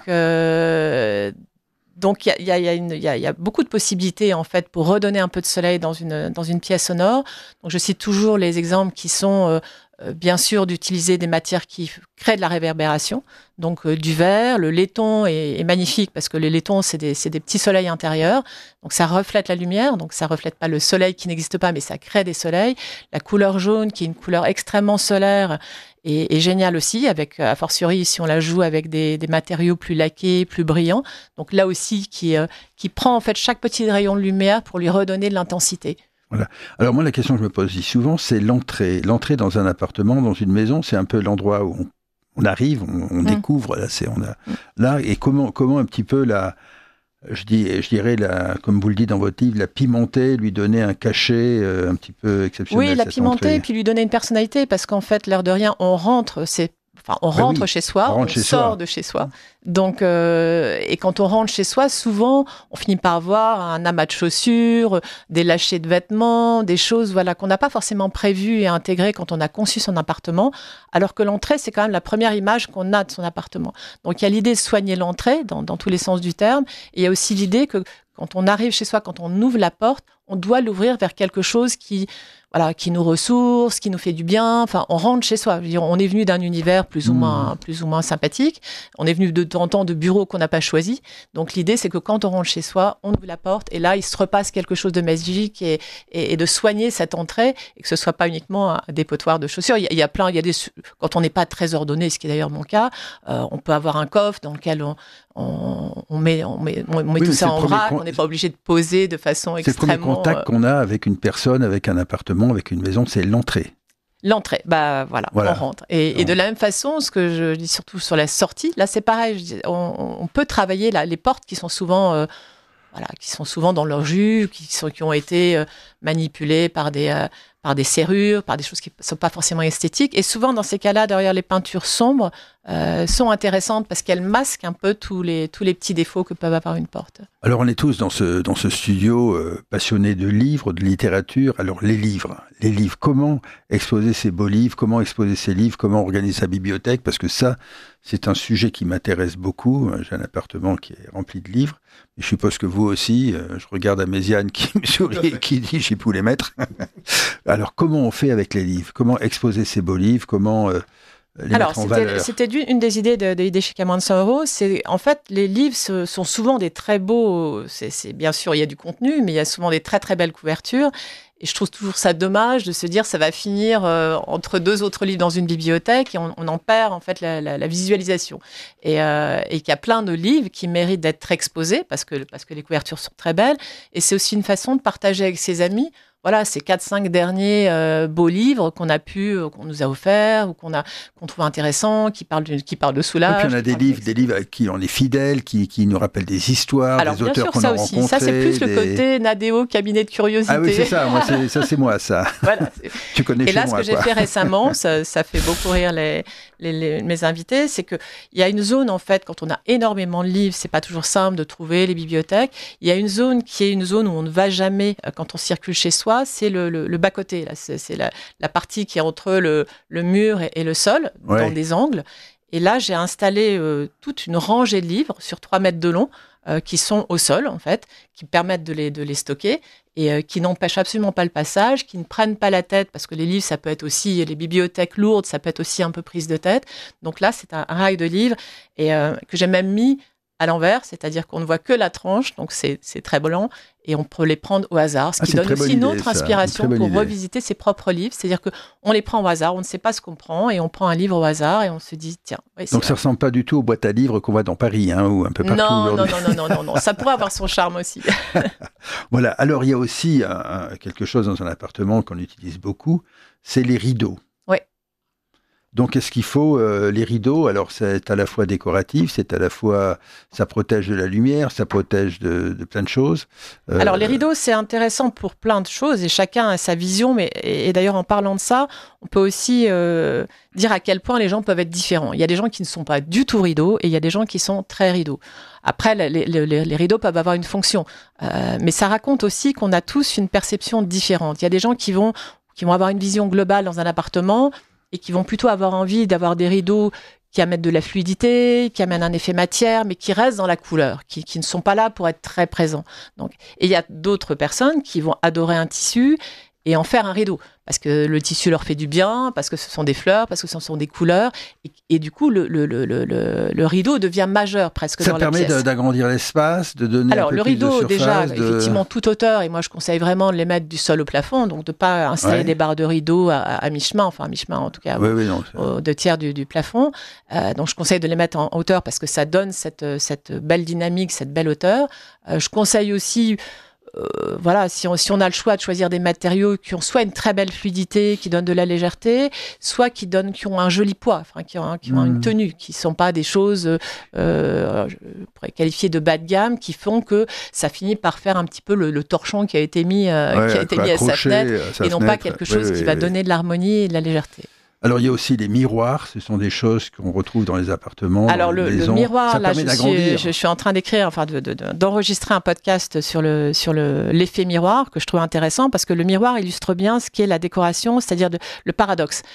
euh, donc il y, y, y, y, y a beaucoup de possibilités en fait pour redonner un peu de soleil dans une, dans une pièce sonore. Donc je cite toujours les exemples qui sont euh, bien sûr d'utiliser des matières qui créent de la réverbération, donc euh, du verre, le laiton est, est magnifique parce que les laitons c'est des, c'est des petits soleils intérieurs, donc ça reflète la lumière, donc ça reflète pas le soleil qui n'existe pas, mais ça crée des soleils. La couleur jaune qui est une couleur extrêmement solaire est, est géniale aussi, avec a fortiori si on la joue avec des, des matériaux plus laqués, plus brillants, donc là aussi qui, euh, qui prend en fait chaque petit rayon de lumière pour lui redonner de l'intensité.
Voilà. Alors moi, la question que je me pose souvent, c'est l'entrée. L'entrée dans un appartement, dans une maison, c'est un peu l'endroit où on, on arrive, on, on mmh. découvre. Là, c'est, on a, là, et comment, comment un petit peu la, je, dis, je dirais, la, comme vous le dites dans votre livre, la pimenter, lui donner un cachet euh, un petit peu exceptionnel.
Oui, la pimenter, entrée. Puis lui donner une personnalité, parce qu'en fait, l'air de rien, on rentre, c'est Enfin, on rentre ben oui, chez soi, on, rentre on chez sort soi. de chez soi. Donc, euh, et quand on rentre chez soi, souvent, on finit par voir un amas de chaussures, des lâchers de vêtements, des choses voilà, qu'on n'a pas forcément prévues et intégrées quand on a conçu son appartement, alors que l'entrée, c'est quand même la première image qu'on a de son appartement. Donc, il y a l'idée de soigner l'entrée, dans, dans tous les sens du terme, et il y a aussi l'idée que quand on arrive chez soi, quand on ouvre la porte, on doit l'ouvrir vers quelque chose qui, voilà, qui nous ressource, qui nous fait du bien. Enfin, on rentre chez soi. Je veux dire, on est venu d'un univers plus ou moins, mmh. plus ou moins sympathique. On est venu de temps en temps de bureaux qu'on n'a pas choisis. Donc, l'idée, c'est que quand on rentre chez soi, on ouvre la porte et là, il se repasse quelque chose de magique et, et, et de soigner cette entrée et que ce soit pas uniquement un dépotoir de chaussures. Il y a, il y a plein, il y a des, quand on n'est pas très ordonné, ce qui est d'ailleurs mon cas, euh, on peut avoir un coffre dans lequel on, on, on met, on met, on met oui, tout ça en vrac. Con... On n'est pas obligé de poser de façon
c'est
extrêmement.
C'est le premier contact qu'on a avec une personne, avec un appartement, avec une maison, c'est l'entrée.
L'entrée, bah voilà, voilà. on rentre. Et, et de la même façon, ce que je dis surtout sur la sortie, là c'est pareil, je dis, on, on peut travailler là, les portes qui sont souvent, euh, voilà, qui sont souvent dans leur jus, qui, sont, qui ont été euh, manipulées par des, euh, par des serrures, par des choses qui ne sont pas forcément esthétiques. Et souvent dans ces cas-là, derrière les peintures sombres, euh, sont intéressantes parce qu'elles masquent un peu tous les, tous les petits défauts que peuvent avoir une porte.
Alors on est tous dans ce, dans ce studio euh, passionnés de livres, de littérature. Alors les livres, les livres, comment exposer ces beaux livres, comment exposer ces livres, comment organiser sa bibliothèque, parce que ça, c'est un sujet qui m'intéresse beaucoup. J'ai un appartement qui est rempli de livres. Et je suppose que vous aussi, euh, je regarde Améziane qui me sourit et qui dit « j'ai pu les mettre ». Alors comment on fait avec les livres? Comment exposer ces beaux livres? Comment euh, les
Alors,
mettre en
c'était,
valeur?
c'était une des idées de, de Hideshika Mansuro. C'est en fait les livres ce, sont souvent des très beaux. C'est, c'est bien sûr il y a du contenu, mais il y a souvent des très très belles couvertures. Et je trouve toujours ça dommage de se dire ça va finir euh, entre deux autres livres dans une bibliothèque et on, on en perd en fait la, la, la visualisation. Et, euh, et qu'il y a plein de livres qui méritent d'être exposés parce que parce que les couvertures sont très belles. Et c'est aussi une façon de partager avec ses amis. Voilà, ces quatre cinq derniers euh, beaux livres qu'on a pu, euh, qu'on nous a offerts ou qu'on a, qu'on trouve intéressants, qui parlent de, qui parlent de Soulage.
Et puis on a des livres, des livres qui on est fidèles, qui, qui nous rappellent des histoires,
Alors,
des
bien
auteurs
sûr,
qu'on
ça
a
aussi.
rencontrés.
Ça, c'est plus
des...
le côté Nadéo, cabinet de curiosité.
Ah oui, c'est ça, moi, c'est, ça c'est moi, ça.
Voilà.
Tu connais
Et
chez
là,
moi,
ce que
quoi.
j'ai fait récemment, ça, ça fait beaucoup rire les, les, les, mes invités, c'est qu'il y a une zone, en fait, quand on a énormément de livres, c'est pas toujours simple de trouver les bibliothèques. Il y a une zone qui est une zone où on ne va jamais quand on circule chez soi, c'est le, le, le bas-côté. Là, c'est, c'est la, la partie qui est entre le, le mur et, et le sol, ouais. dans des angles. Et là, j'ai installé euh, toute une rangée de livres sur trois mètres de long euh, qui sont au sol, en fait, qui permettent de les, de les stocker et euh, qui n'empêchent absolument pas le passage, qui ne prennent pas la tête, parce que les livres, ça peut être aussi, les bibliothèques lourdes, ça peut être aussi un peu prise de tête. Donc là, c'est un, un rail de livres et euh, que j'ai même mis à l'envers, c'est-à-dire qu'on ne voit que la tranche, donc c'est, c'est très blanc, et on peut les prendre au hasard, ce
ah,
qui donne aussi une
idée,
autre
ça.
inspiration
une
pour
idée.
revisiter ses propres livres, c'est-à-dire qu'on les prend au hasard, on ne sait pas ce qu'on prend, et on prend un livre au hasard, et on se dit, tiens... Ouais,
donc ça ne ressemble pas du tout aux boîtes à livres qu'on voit dans Paris, hein, ou un peu partout
non,
aujourd'hui.
Non, non, non, non, non, non, ça pourrait avoir son charme aussi.
Voilà, alors il y a aussi un, un, quelque chose dans un appartement qu'on utilise beaucoup, c'est les rideaux. Donc, est-ce qu'il faut euh, les rideaux? Alors, c'est à la fois décoratif, c'est à la fois, ça protège de la lumière, ça protège de, de plein de choses.
Euh... Alors, les rideaux, c'est intéressant pour plein de choses et chacun a sa vision. Mais et, et d'ailleurs, en parlant de ça, on peut aussi euh, dire à quel point les gens peuvent être différents. Il y a des gens qui ne sont pas du tout rideaux et il y a des gens qui sont très rideaux. Après, les, les, les, les rideaux peuvent avoir une fonction, euh, mais ça raconte aussi qu'on a tous une perception différente. Il y a des gens qui vont qui vont avoir une vision globale dans un appartement et qui vont plutôt avoir envie d'avoir des rideaux qui amènent de la fluidité, qui amènent un effet matière, mais qui restent dans la couleur, qui, qui ne sont pas là pour être très présents. Donc, et il y a d'autres personnes qui vont adorer un tissu et en faire un rideau, parce que le tissu leur fait du bien, parce que ce sont des fleurs, parce que ce sont des couleurs, et, et du coup, le, le, le, le, le rideau devient majeur presque
ça
dans la pièce.
Ça permet d'agrandir l'espace, de donner
Alors,
un peu
le
plus
rideau,
de surface.
déjà,
de...
effectivement, toute hauteur, et moi je conseille vraiment de les mettre du sol au plafond, donc de ne pas installer ouais. des barres de rideau à, à mi-chemin, enfin à mi-chemin en tout cas,
oui,
au,
oui, non,
aux deux tiers du, du plafond. Euh, donc je conseille de les mettre en hauteur parce que ça donne cette, cette belle dynamique, cette belle hauteur. Euh, je conseille aussi... Euh, voilà, si on, si on a le choix de choisir des matériaux qui ont soit une très belle fluidité, qui donnent de la légèreté, soit qui donnent, qui ont un joli poids, enfin qui ont, qui ont mmh. une tenue, qui sont pas des choses, euh, je pourrais qualifier de bas de gamme, qui font que ça finit par faire un petit peu le, le torchon qui a été mis, euh,
ouais,
qui a été mis à sa fenêtre,
à sa
et non
fenêtre.
pas quelque chose
oui,
qui
oui,
va
oui.
donner de l'harmonie et de la légèreté.
Alors, il y a aussi les miroirs. Ce sont des choses qu'on retrouve dans les appartements.
Alors,
dans les
le,
maisons.
le miroir,
ça
là,
permet
je
d'agrandir.
suis, je suis en train d'écrire, enfin, de, de, de, d'enregistrer un podcast sur, le, sur le, l'effet miroir que je trouve intéressant parce que le miroir illustre bien ce qu'est la décoration, c'est-à-dire de, le paradoxe.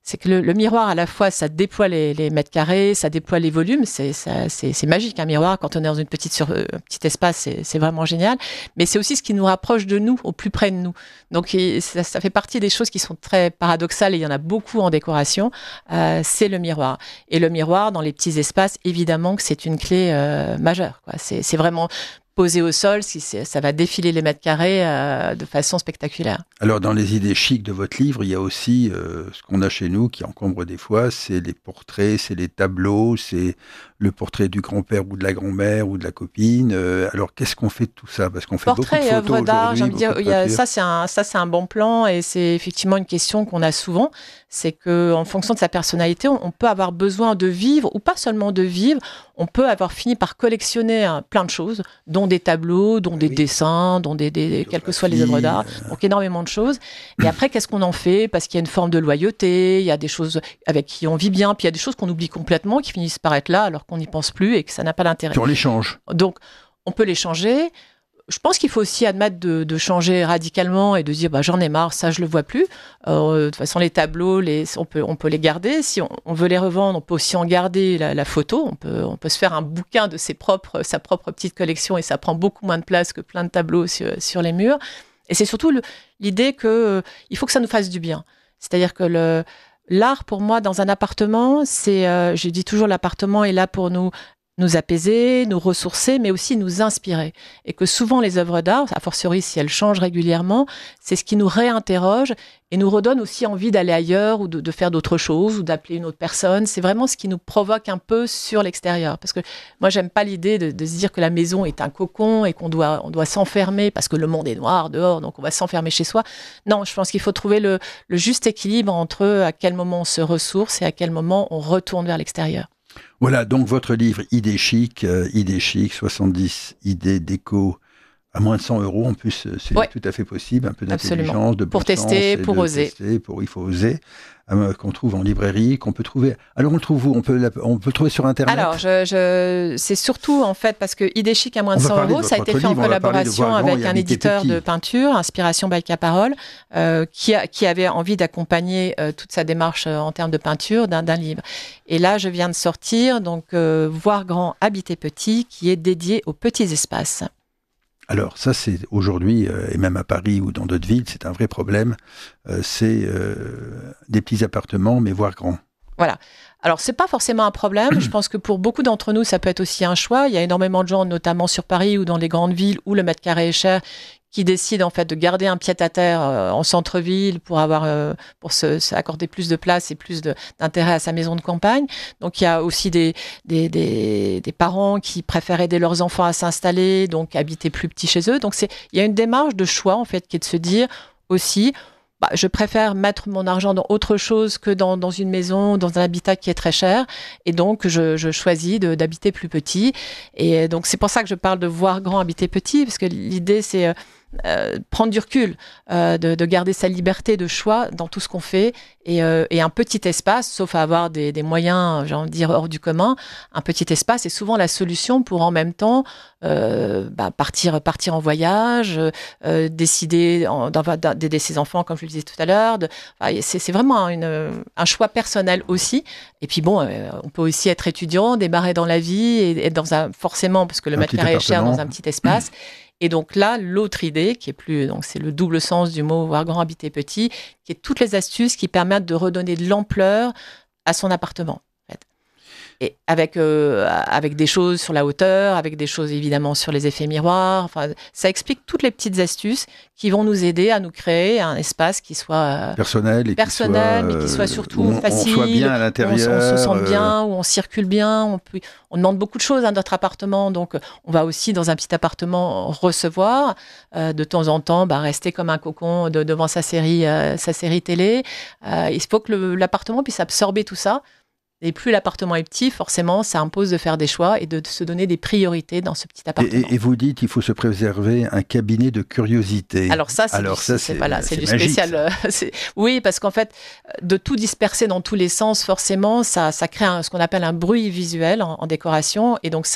c'est que le, le miroir, à la fois, ça déploie les, les mètres carrés, ça déploie les volumes. C'est, ça, c'est, c'est magique, un miroir. Quand on est dans une petite sur, un petit espace, c'est, c'est vraiment génial. Mais c'est aussi ce qui nous rapproche de nous, au plus près de nous. Donc, ça, ça fait partie des choses qui sont très paradoxales, et il y en a beaucoup en décoration. Euh, c'est le miroir. Et le miroir, dans les petits espaces, évidemment que c'est une clé euh, majeure, quoi. C'est, c'est vraiment... posé au sol, si c'est, ça va défiler les mètres carrés euh, de façon spectaculaire.
Alors, dans les idées chics de votre livre, il y a aussi euh, ce qu'on a chez nous qui encombre des fois, c'est les portraits, c'est les tableaux, c'est le portrait du grand-père ou de la grand-mère ou de la copine. Euh, alors, qu'est-ce qu'on fait de tout ça? Parce qu'on fait
Portrait
beaucoup de
et
photos
œuvres d'art,
aujourd'hui,
j'ai envie de dire,
beaucoup de
il y a,
peinture.
ça, c'est un, ça, c'est un bon plan, et c'est effectivement une question qu'on a souvent. C'est qu'en fonction de sa personnalité, on, on peut avoir besoin de vivre, ou pas seulement de vivre, on peut avoir fini par collectionner hein, plein de choses, dont des tableaux, dont des
Oui.
dessins, dont des, des, des quelles que soient les œuvres d'art,
euh.
donc énormément de choses. Et après, qu'est-ce qu'on en fait? Parce qu'il y a une forme de loyauté, il y a des choses avec qui on vit bien, puis il y a des choses qu'on oublie complètement, qui finissent par être là alors qu'on n'y pense plus et que ça n'a pas d'intérêt.
Puis on les change.
Donc, on peut les changer. Je pense qu'il faut aussi admettre de, de changer radicalement et de dire bah, j'en ai marre, ça je le vois plus. Euh, de toute façon, les tableaux, les, on, peut, on peut les garder. Si on, on veut les revendre, on peut aussi en garder la, la photo. On peut, on peut se faire un bouquin de ses propres, sa propre petite collection, et ça prend beaucoup moins de place que plein de tableaux sur, sur les murs. Et c'est surtout le, l'idée qu'il euh, faut que ça nous fasse du bien. C'est-à-dire que le, l'art, pour moi, dans un appartement, c'est, euh, je dis toujours, l'appartement est là pour nous nous apaiser, nous ressourcer, mais aussi nous inspirer. Et que souvent, les œuvres d'art, a fortiori si elles changent régulièrement, c'est ce qui nous réinterroge et nous redonne aussi envie d'aller ailleurs ou de, de faire d'autres choses ou d'appeler une autre personne. C'est vraiment ce qui nous provoque un peu sur l'extérieur. Parce que moi, j'aime pas l'idée de, de se dire que la maison est un cocon et qu'on doit, on doit s'enfermer parce que le monde est noir dehors, donc on va s'enfermer chez soi. Non, je pense qu'il faut trouver le, le juste équilibre entre à quel moment on se ressource et à quel moment on retourne vers l'extérieur.
Voilà, donc votre livre Idées chic, euh, Idées chic, soixante-dix idées déco à moins de cent euros. En plus, c'est ouais. tout à fait possible. Un peu d'intelligence,
Absolument.
de bon
pour
sens
tester, pour
de
oser.
Tester, pour, il faut oser. Euh, qu'on trouve en librairie, qu'on peut trouver. Alors on le trouve où? On peut, on peut le trouver sur Internet.
Alors je, je, c'est surtout en fait parce que Idées chic à moins de cent euros, ça a été fait
livre,
en collaboration avec un éditeur
petit.
de peinture, Inspiration by Caparole, euh, qui, a, qui avait envie d'accompagner euh, toute sa démarche euh, en termes de peinture d'un, d'un livre. Et là, je viens de sortir donc euh, Voir grand, habiter petit, qui est dédié aux petits espaces.
Alors ça, c'est aujourd'hui, euh, et même à Paris ou dans d'autres villes, c'est un vrai problème. Euh, c'est euh, des petits appartements, mais voire grands.
Voilà. Alors, c'est pas forcément un problème. Je pense que pour beaucoup d'entre nous, ça peut être aussi un choix. Il y a énormément de gens, notamment sur Paris ou dans les grandes villes où le mètre carré est cher, qui décident en fait de garder un pied-à-terre euh, en centre-ville pour avoir, euh, pour se, se accorder plus de place et plus de, d'intérêt à sa maison de campagne. Donc il y a aussi des, des, des, des parents qui préfèrent aider leurs enfants à s'installer, donc habiter plus petit chez eux. Donc c'est, il y a une démarche de choix en fait qui est de se dire aussi, bah, je préfère mettre mon argent dans autre chose que dans, dans une maison, dans un habitat qui est très cher. Et donc, je, je choisis de, d'habiter plus petit. Et donc, c'est pour ça que je parle de voir grand, habiter petit, parce que l'idée, c'est euh, prendre du recul, euh, de, de garder sa liberté de choix dans tout ce qu'on fait. Et, euh, et un petit espace, sauf à avoir des, des moyens, j'ai envie de dire, hors du commun, un petit espace est souvent la solution pour en même temps euh, bah, partir, partir en voyage, euh, décider en, d'aider ses enfants, comme je le disais tout à l'heure. De, enfin, c'est, c'est vraiment une, un choix personnel aussi. Et puis bon, euh, on peut aussi être étudiant, démarrer dans la vie et être dans un, forcément, parce que le mètre carré est cher, dans un petit espace. Et donc là, l'autre idée, qui est plus, donc c'est le double sens du mot voir grand, habiter petit, qui est toutes les astuces qui permettent de redonner de l'ampleur à son appartement. En fait. Et avec, euh, avec des choses sur la hauteur, avec des choses évidemment sur les effets miroirs. Enfin, ça explique toutes les petites astuces qui vont nous aider à nous créer un espace qui soit euh,
personnel, et
personnel,
qui soit,
mais qui soit surtout
on,
facile,
on soit bien à l'intérieur,
on, on se sente bien,
euh...
où on circule bien, on, peut, on demande beaucoup de choses à notre appartement, donc on va aussi dans un petit appartement recevoir, euh, de temps en temps, bah, rester comme un cocon de, devant sa série, euh, sa série télé. Euh, il faut que le, l'appartement puisse absorber tout ça. Et plus l'appartement est petit, forcément, ça impose de faire des choix et de, de se donner des priorités dans ce petit appartement.
Et, et vous dites, il faut se préserver un cabinet de curiosité.
Alors ça, c'est,
Alors
du,
ça,
c'est,
c'est,
voilà,
c'est,
c'est
c'est
du
magique,
spécial. C'est, oui, parce qu'en fait, de tout disperser dans tous les sens, forcément, ça, ça crée un, ce qu'on appelle un bruit visuel en, en décoration. Et donc, ça,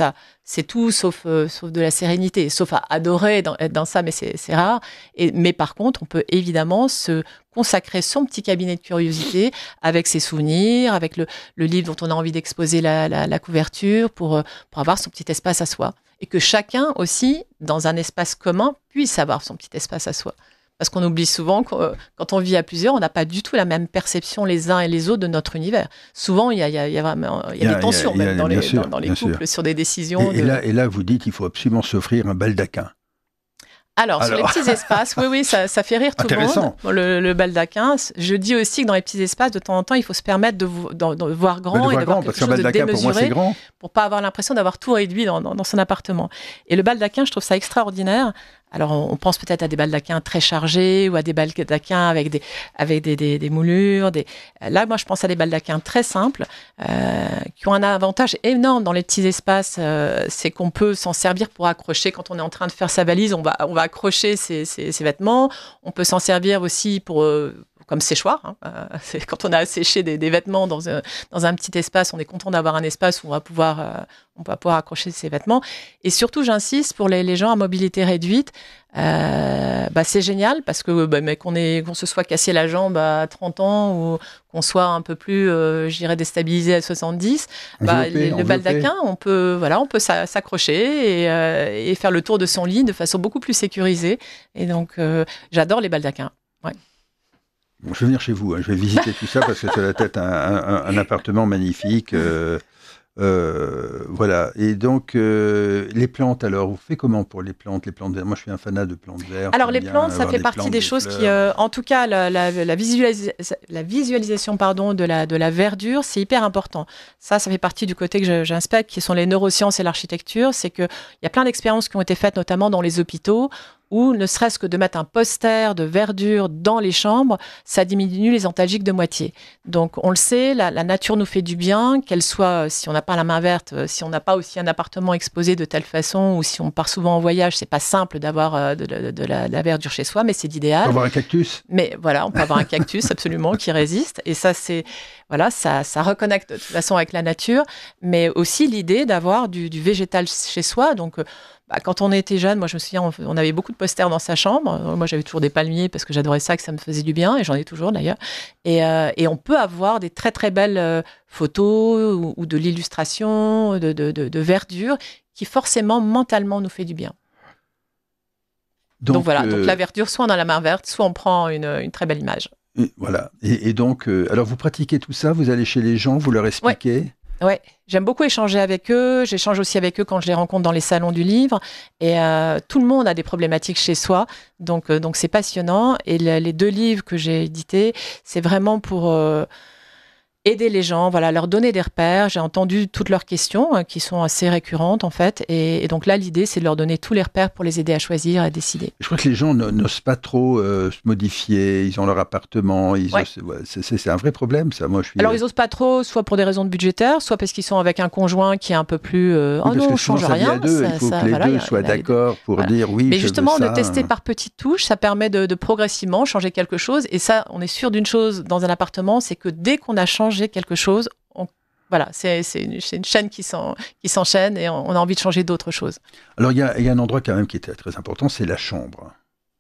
c'est tout sauf, euh, sauf de la sérénité, sauf à adorer dans, être dans ça, mais c'est, c'est rare. Et, mais par contre, on peut évidemment se consacrer son petit cabinet de curiosité avec ses souvenirs, avec le, le livre dont on a envie d'exposer la, la, la couverture pour, pour avoir son petit espace à soi. Et que chacun aussi, dans un espace commun, puisse avoir son petit espace à soi. Parce qu'on oublie souvent que quand on vit à plusieurs, on n'a pas du tout la même perception les uns et les autres de notre univers. Souvent, il y a, il y a, il y a, vraiment, il y a, il y a des tensions il y a, il y a, même dans les, sûr, dans, dans les couples sûr. Sur des décisions.
Et,
de...
et, là, et là, vous dites qu'il faut absolument s'offrir un baldaquin.
Alors, Alors, sur les petits espaces, oui, oui, ça, ça fait rire tout le monde. Le, le baldaquin. Je dis aussi que dans les petits espaces, de temps en temps, il faut se permettre de, de, de voir grand bah de et d'avoir quelque chose de démesuré pour, moi, pour pas avoir l'impression d'avoir tout réduit dans, dans, dans son appartement. Et le baldaquin, je trouve ça extraordinaire. Alors, on pense peut-être à des baldaquins très chargés ou à des baldaquins avec des, avec des, des, des moulures. Des... Là, moi, je pense à des baldaquins très simples euh, qui ont un avantage énorme dans les petits espaces. Euh, c'est qu'on peut s'en servir pour accrocher. Quand on est en train de faire sa valise, on va, on va accrocher ses, ses, ses vêtements. On peut s'en servir aussi pour... Euh, comme séchoir. Hein. Euh, c'est quand on a séché des, des vêtements dans un, dans un petit espace, on est content d'avoir un espace où on va pouvoir, euh, on va pouvoir accrocher ses vêtements. Et surtout, j'insiste, pour les, les gens à mobilité réduite, euh, bah, c'est génial parce que bah, mais qu'on, est, qu'on se soit cassé la jambe à trente ans ou qu'on soit un peu plus, euh, je dirais, déstabilisé à soixante-dix, bah, les, le baldaquin, on peut, voilà, on peut s'accrocher et, euh, et faire le tour de son lit de façon beaucoup plus sécurisée. Et donc, euh, j'adore les baldaquins. Ouais.
Bon, je vais venir chez vous, hein. Je vais visiter tout ça parce que c'est la tête un, un, un appartement magnifique. Euh, euh, voilà. Et donc, euh, les plantes, alors, vous faites comment pour les plantes, les plantes vertes? Moi, je suis un fanat de plantes vertes.
Alors, les plantes, ça fait partie des, des choses fleurs. qui, euh, en tout cas, la, la, la, visualisa- la visualisation pardon, de, la, de la verdure, c'est hyper important. Ça, ça fait partie du côté que j'inspecte, qui sont les neurosciences et l'architecture. C'est qu'il y a plein d'expériences qui ont été faites, notamment dans les hôpitaux, ou ne serait-ce que de mettre un poster de verdure dans les chambres, ça diminue les antalgiques de moitié. Donc, on le sait, la, la nature nous fait du bien, qu'elle soit, si on n'a pas la main verte, si on n'a pas aussi un appartement exposé de telle façon, ou si on part souvent en voyage, c'est pas simple d'avoir de, de, de, la, de la verdure chez soi, mais c'est l'idéal.
On peut avoir un cactus.
Mais voilà, on peut avoir un cactus, absolument, qui résiste. Et ça, c'est, voilà, ça, ça reconnecte de toute façon avec la nature, mais aussi l'idée d'avoir du, du végétal chez soi. Donc, bah, quand on était jeune, moi je me souviens, on, on avait beaucoup de posters dans sa chambre. Moi j'avais toujours des palmiers parce que j'adorais ça, que ça me faisait du bien, et j'en ai toujours d'ailleurs. Et, euh, et on peut avoir des très très belles euh, photos ou, ou de l'illustration, de, de, de, de verdure, qui forcément mentalement nous fait du bien. Donc, donc voilà, euh... donc la verdure, soit on a la main verte, soit on prend une, une très belle image.
Et, voilà. Et, et donc, euh, alors vous pratiquez tout ça, vous allez chez les gens, vous leur expliquez.
Ouais. Ouais, j'aime beaucoup échanger avec eux. J'échange aussi avec eux quand je les rencontre dans les salons du livre. Et euh, tout le monde a des problématiques chez soi, donc euh, donc c'est passionnant. Et le, les deux livres que j'ai édités, c'est vraiment pour euh, aider les gens, voilà, leur donner des repères. J'ai entendu toutes leurs questions hein, qui sont assez récurrentes en fait, et, et donc là l'idée c'est de leur donner tous les repères pour les aider à choisir et à décider.
Je crois que les gens n'osent pas trop euh, se modifier. Ils ont leur appartement. Ils ouais. osent, ouais, c'est, c'est un vrai problème ça. Moi je suis.
Alors ils osent pas trop, soit pour des raisons de budgétaires, soit parce qu'ils sont avec un conjoint qui est un peu plus. Euh,
oui,
oh non, on change rien.
Deux, ça, il faut ça, que les voilà, deux soient d'accord pour voilà. dire oui.
Mais
je
justement
veux
de
ça.
tester par petites touches, ça permet de, de progressivement changer quelque chose. Et ça, on est sûr d'une chose dans un appartement, c'est que dès qu'on a changé quelque chose, On, voilà, c'est, c'est, une, c'est une chaîne qui, s'en, qui s'enchaîne et on, on a envie de changer d'autres choses.
Alors, il y a, y a un endroit quand même qui était très important, c'est la chambre.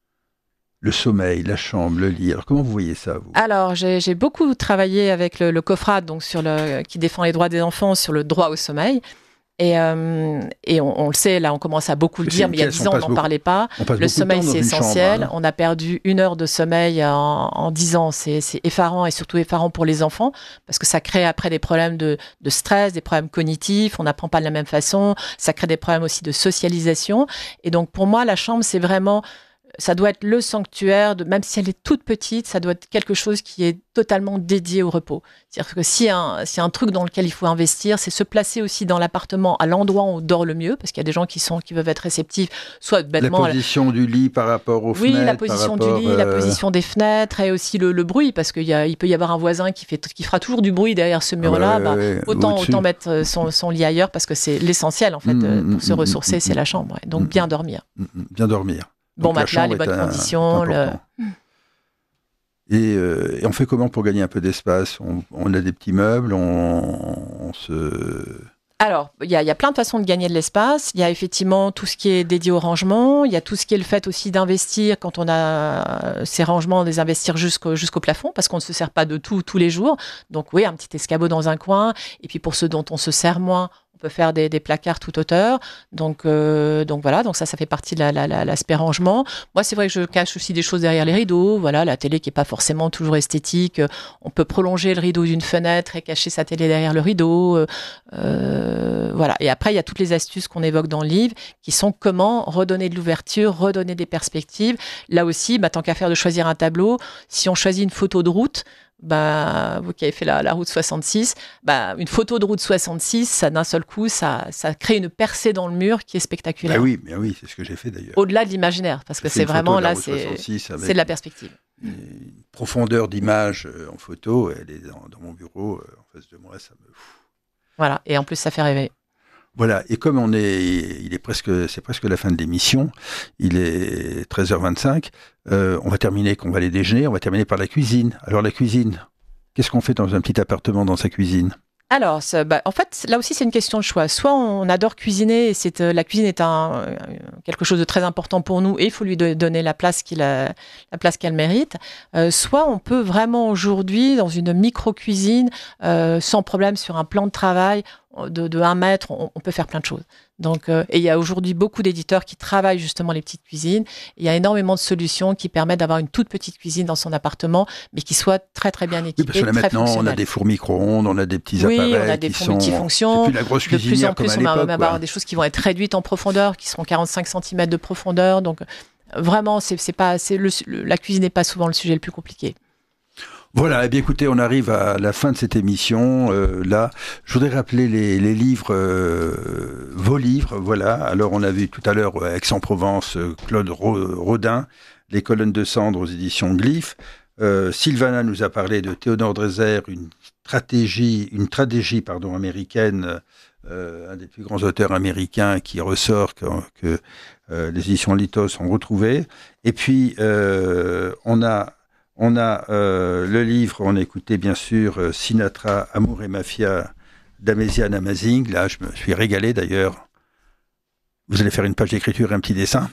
Le sommeil, la chambre, le lit. Alors, comment vous voyez ça, vous ?
Alors, j'ai, j'ai beaucoup travaillé avec le, le COFRAD, donc sur le, qui défend les droits des enfants, sur le droit au sommeil. Et, euh, et on, on le sait, là, on commence à beaucoup le dire, mais il y a dix ans, on n'en parlait pas. Le sommeil, c'est essentiel. Chambre, hein. On a perdu une heure de sommeil en, en dix ans. C'est, c'est effarant, et surtout effarant pour les enfants, parce que ça crée après des problèmes de, de stress, des problèmes cognitifs. On n'apprend pas de la même façon. Ça crée des problèmes aussi de socialisation. Et donc, pour moi, la chambre, c'est vraiment... Ça doit être le sanctuaire, de, même si elle est toute petite, ça doit être quelque chose qui est totalement dédié au repos. C'est-à-dire que s'il y a un, s'il y a un truc dans lequel il faut investir, c'est se placer aussi dans l'appartement à l'endroit où on dort le mieux, parce qu'il y a des gens qui, sont, qui peuvent être réceptifs, soit bêtement...
La position la... du lit par rapport aux
oui,
fenêtres.
Oui, la position
rapport,
du lit, euh... la position des fenêtres, et aussi le, le bruit, parce qu'il y a, il peut y avoir un voisin qui, fait, qui fera toujours du bruit derrière ce mur-là. Ouais, bah, ouais, autant, autant mettre son, son lit ailleurs, parce que c'est l'essentiel, en fait, mmh, pour mmh, se ressourcer, mmh, c'est mmh, la chambre. Ouais. Donc, mmh, bien dormir.
Mmh, bien dormir.
Bon matelas, les bonnes conditions. Le...
Et, euh, et on fait comment pour gagner un peu d'espace ? on, on a des petits meubles, on, on se...
Alors, il y, a, il y a plein de façons de gagner de l'espace. Il y a effectivement tout ce qui est dédié au rangement. Il y a tout ce qui est le fait aussi d'investir, quand on a ces rangements, de les investir jusqu'au, jusqu'au plafond, parce qu'on ne se sert pas de tout tous les jours. Donc oui, un petit escabeau dans un coin. Et puis pour ceux dont on se sert moins, on peut faire des, des placards toute hauteur. Donc, euh, donc voilà, donc ça, ça fait partie de la, la, la, l'aspect rangement. Moi, c'est vrai que je cache aussi des choses derrière les rideaux. Voilà, la télé qui n'est pas forcément toujours esthétique. On peut prolonger le rideau d'une fenêtre et cacher sa télé derrière le rideau. Euh, voilà. Et après, il y a toutes les astuces qu'on évoque dans le livre qui sont comment redonner de l'ouverture, redonner des perspectives. Là aussi, bah, tant qu'à faire de choisir un tableau, si on choisit une photo de route, bah, vous qui avez fait la, la route soixante-six, bah, une photo de route soixante-six, ça, d'un seul coup, ça, ça crée une percée dans le mur qui est spectaculaire.
Ah oui, mais oui, c'est ce que j'ai fait d'ailleurs.
Au-delà de l'imaginaire, parce que c'est vraiment là, c'est, c'est de la perspective.
Une profondeur d'image en photo, elle est dans, dans mon bureau, en face de moi, ça me...
Voilà, et en plus, ça fait rêver.
Voilà, et comme on est, il est presque, c'est presque la fin de l'émission, il est treize heures vingt-cinq, euh, on va terminer, qu'on va aller déjeuner, on va terminer par la cuisine. Alors la cuisine, qu'est-ce qu'on fait dans un petit appartement dans sa cuisine ?
Alors, ça, bah, en fait, là aussi, c'est une question de choix. Soit on adore cuisiner, et c'est, euh, la cuisine est un, euh, quelque chose de très important pour nous, et il faut lui do- donner la place, qu'il a, la place qu'elle mérite. Euh, soit on peut vraiment aujourd'hui, dans une micro-cuisine, euh, sans problème, sur un plan de travail, de, de un mètre, on, on peut faire plein de choses. Donc, euh, et il y a aujourd'hui beaucoup d'éditeurs qui travaillent justement les petites cuisines. Il y a énormément de solutions qui permettent d'avoir une toute petite cuisine dans son appartement, mais qui soit très très bien équipée.
Oui, parce que là
très
maintenant, on a des fours micro-ondes, on a des petits
oui,
appareils
on a des
qui
fours
sont...
multifonctions.
C'est plus la grosse
de plus en
cuisinière comme
plus,
à
on va
l'époque,
même avoir
quoi.
des choses qui vont être réduites en profondeur, qui seront quarante-cinq centimètres de profondeur. Donc, vraiment, c'est, c'est pas, c'est le, le, la cuisine n'est pas souvent le sujet le plus compliqué.
Voilà, eh bien écoutez, on arrive à la fin de cette émission. Euh, là, je voudrais rappeler les, les livres, euh, vos livres. Voilà. Alors, on a vu tout à l'heure euh, Aix-en-Provence, euh, Claude Rodin, Les colonnes de cendres aux éditions Glyph. Euh, Sylvana nous a parlé de Théodore Dreiser, une stratégie, une tragédie, pardon, américaine, euh, un des plus grands auteurs américains qui ressort que, que euh, les éditions Lithos ont retrouvé. Et puis, euh, on a On a euh, le livre, on a écouté bien sûr euh, Sinatra, Amour et Mafia d'Amesian Amazing. Là, je me suis régalé d'ailleurs. Vous allez faire une page d'écriture et un petit dessin.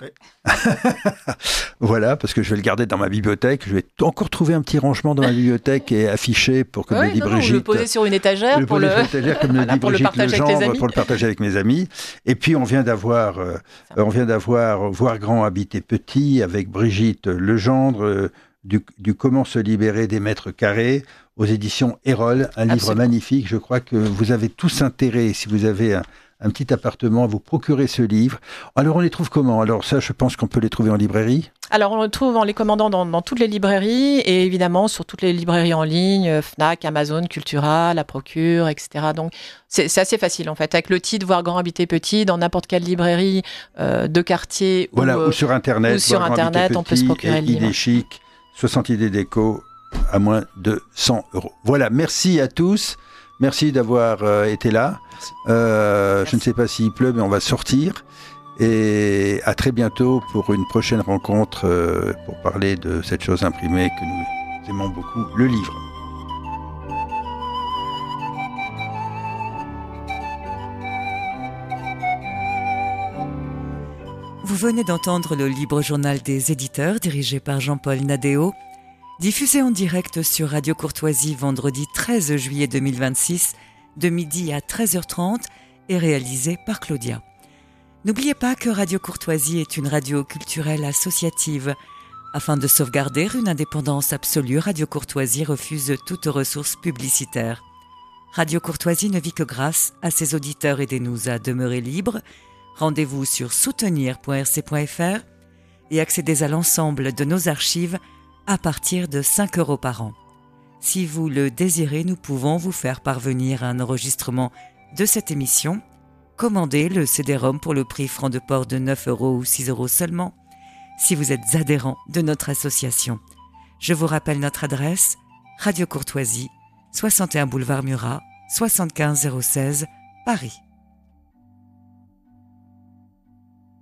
Voilà, parce que je vais le garder dans ma bibliothèque. Je vais encore trouver un petit rangement dans ma bibliothèque et afficher pour que
oui,
me dit
non,
Brigitte.
Non, le poser sur une étagère
le
pour
poser
le,
sur une étagère, comme le dit
pour le
Brigitte
partager avec les
Legendre,
amis.
pour le partager avec mes amis. Et puis on vient d'avoir, euh, on vient d'avoir Voir grand, habiter petit avec Brigitte Legendre. Euh, Du, du Comment se libérer des mètres carrés aux éditions Erol, un livre
Absolument.
magnifique. Je crois que vous avez tous intérêt, si vous avez un, un petit appartement, à vous procurer ce livre. Alors on les trouve comment ? Alors ça, je pense qu'on peut les trouver en librairie.
Alors on le trouve en les commandant dans, dans toutes les librairies et évidemment sur toutes les librairies en ligne, Fnac, Amazon, Cultura, La Procure, et cetera. Donc c'est, c'est assez facile en fait. Avec le titre Voir grand, habiter petit, dans n'importe quelle librairie euh, de quartier
Voilà,
ou,
ou sur Internet.
ou sur
Voir grand,
Internet,
habiter
on peut se
petit,
procurer le livre.
Idée chic, soixante idées déco à moins de cent euros. Voilà, merci à tous. Merci d'avoir euh, été là. Euh, je ne sais pas s'il pleut, mais on va sortir. Et à très bientôt pour une prochaine rencontre euh, pour parler de cette chose imprimée que nous aimons beaucoup, le livre.
Vous venez d'entendre le Libre Journal des éditeurs dirigé par Jean-Paul Nadéo, diffusé en direct sur Radio Courtoisie vendredi treize juillet deux mille vingt-six de midi à treize heures trente et réalisé par Claudia. N'oubliez pas que Radio Courtoisie est une radio culturelle associative. Afin de sauvegarder une indépendance absolue, Radio Courtoisie refuse toute ressource publicitaire. Radio Courtoisie ne vit que grâce à ses auditeurs. Aidez-nous à demeurer libres. Rendez-vous sur soutenir point r c point f r et accédez à l'ensemble de nos archives à partir de cinq euros par an. Si vous le désirez, nous pouvons vous faire parvenir un enregistrement de cette émission. Commandez le C D-ROM pour le prix franc de port de neuf euros ou six euros seulement, si vous êtes adhérent de notre association. Je vous rappelle notre adresse, Radio Courtoisie, soixante et un boulevard Murat, soixante-quinze zéro seize, Paris.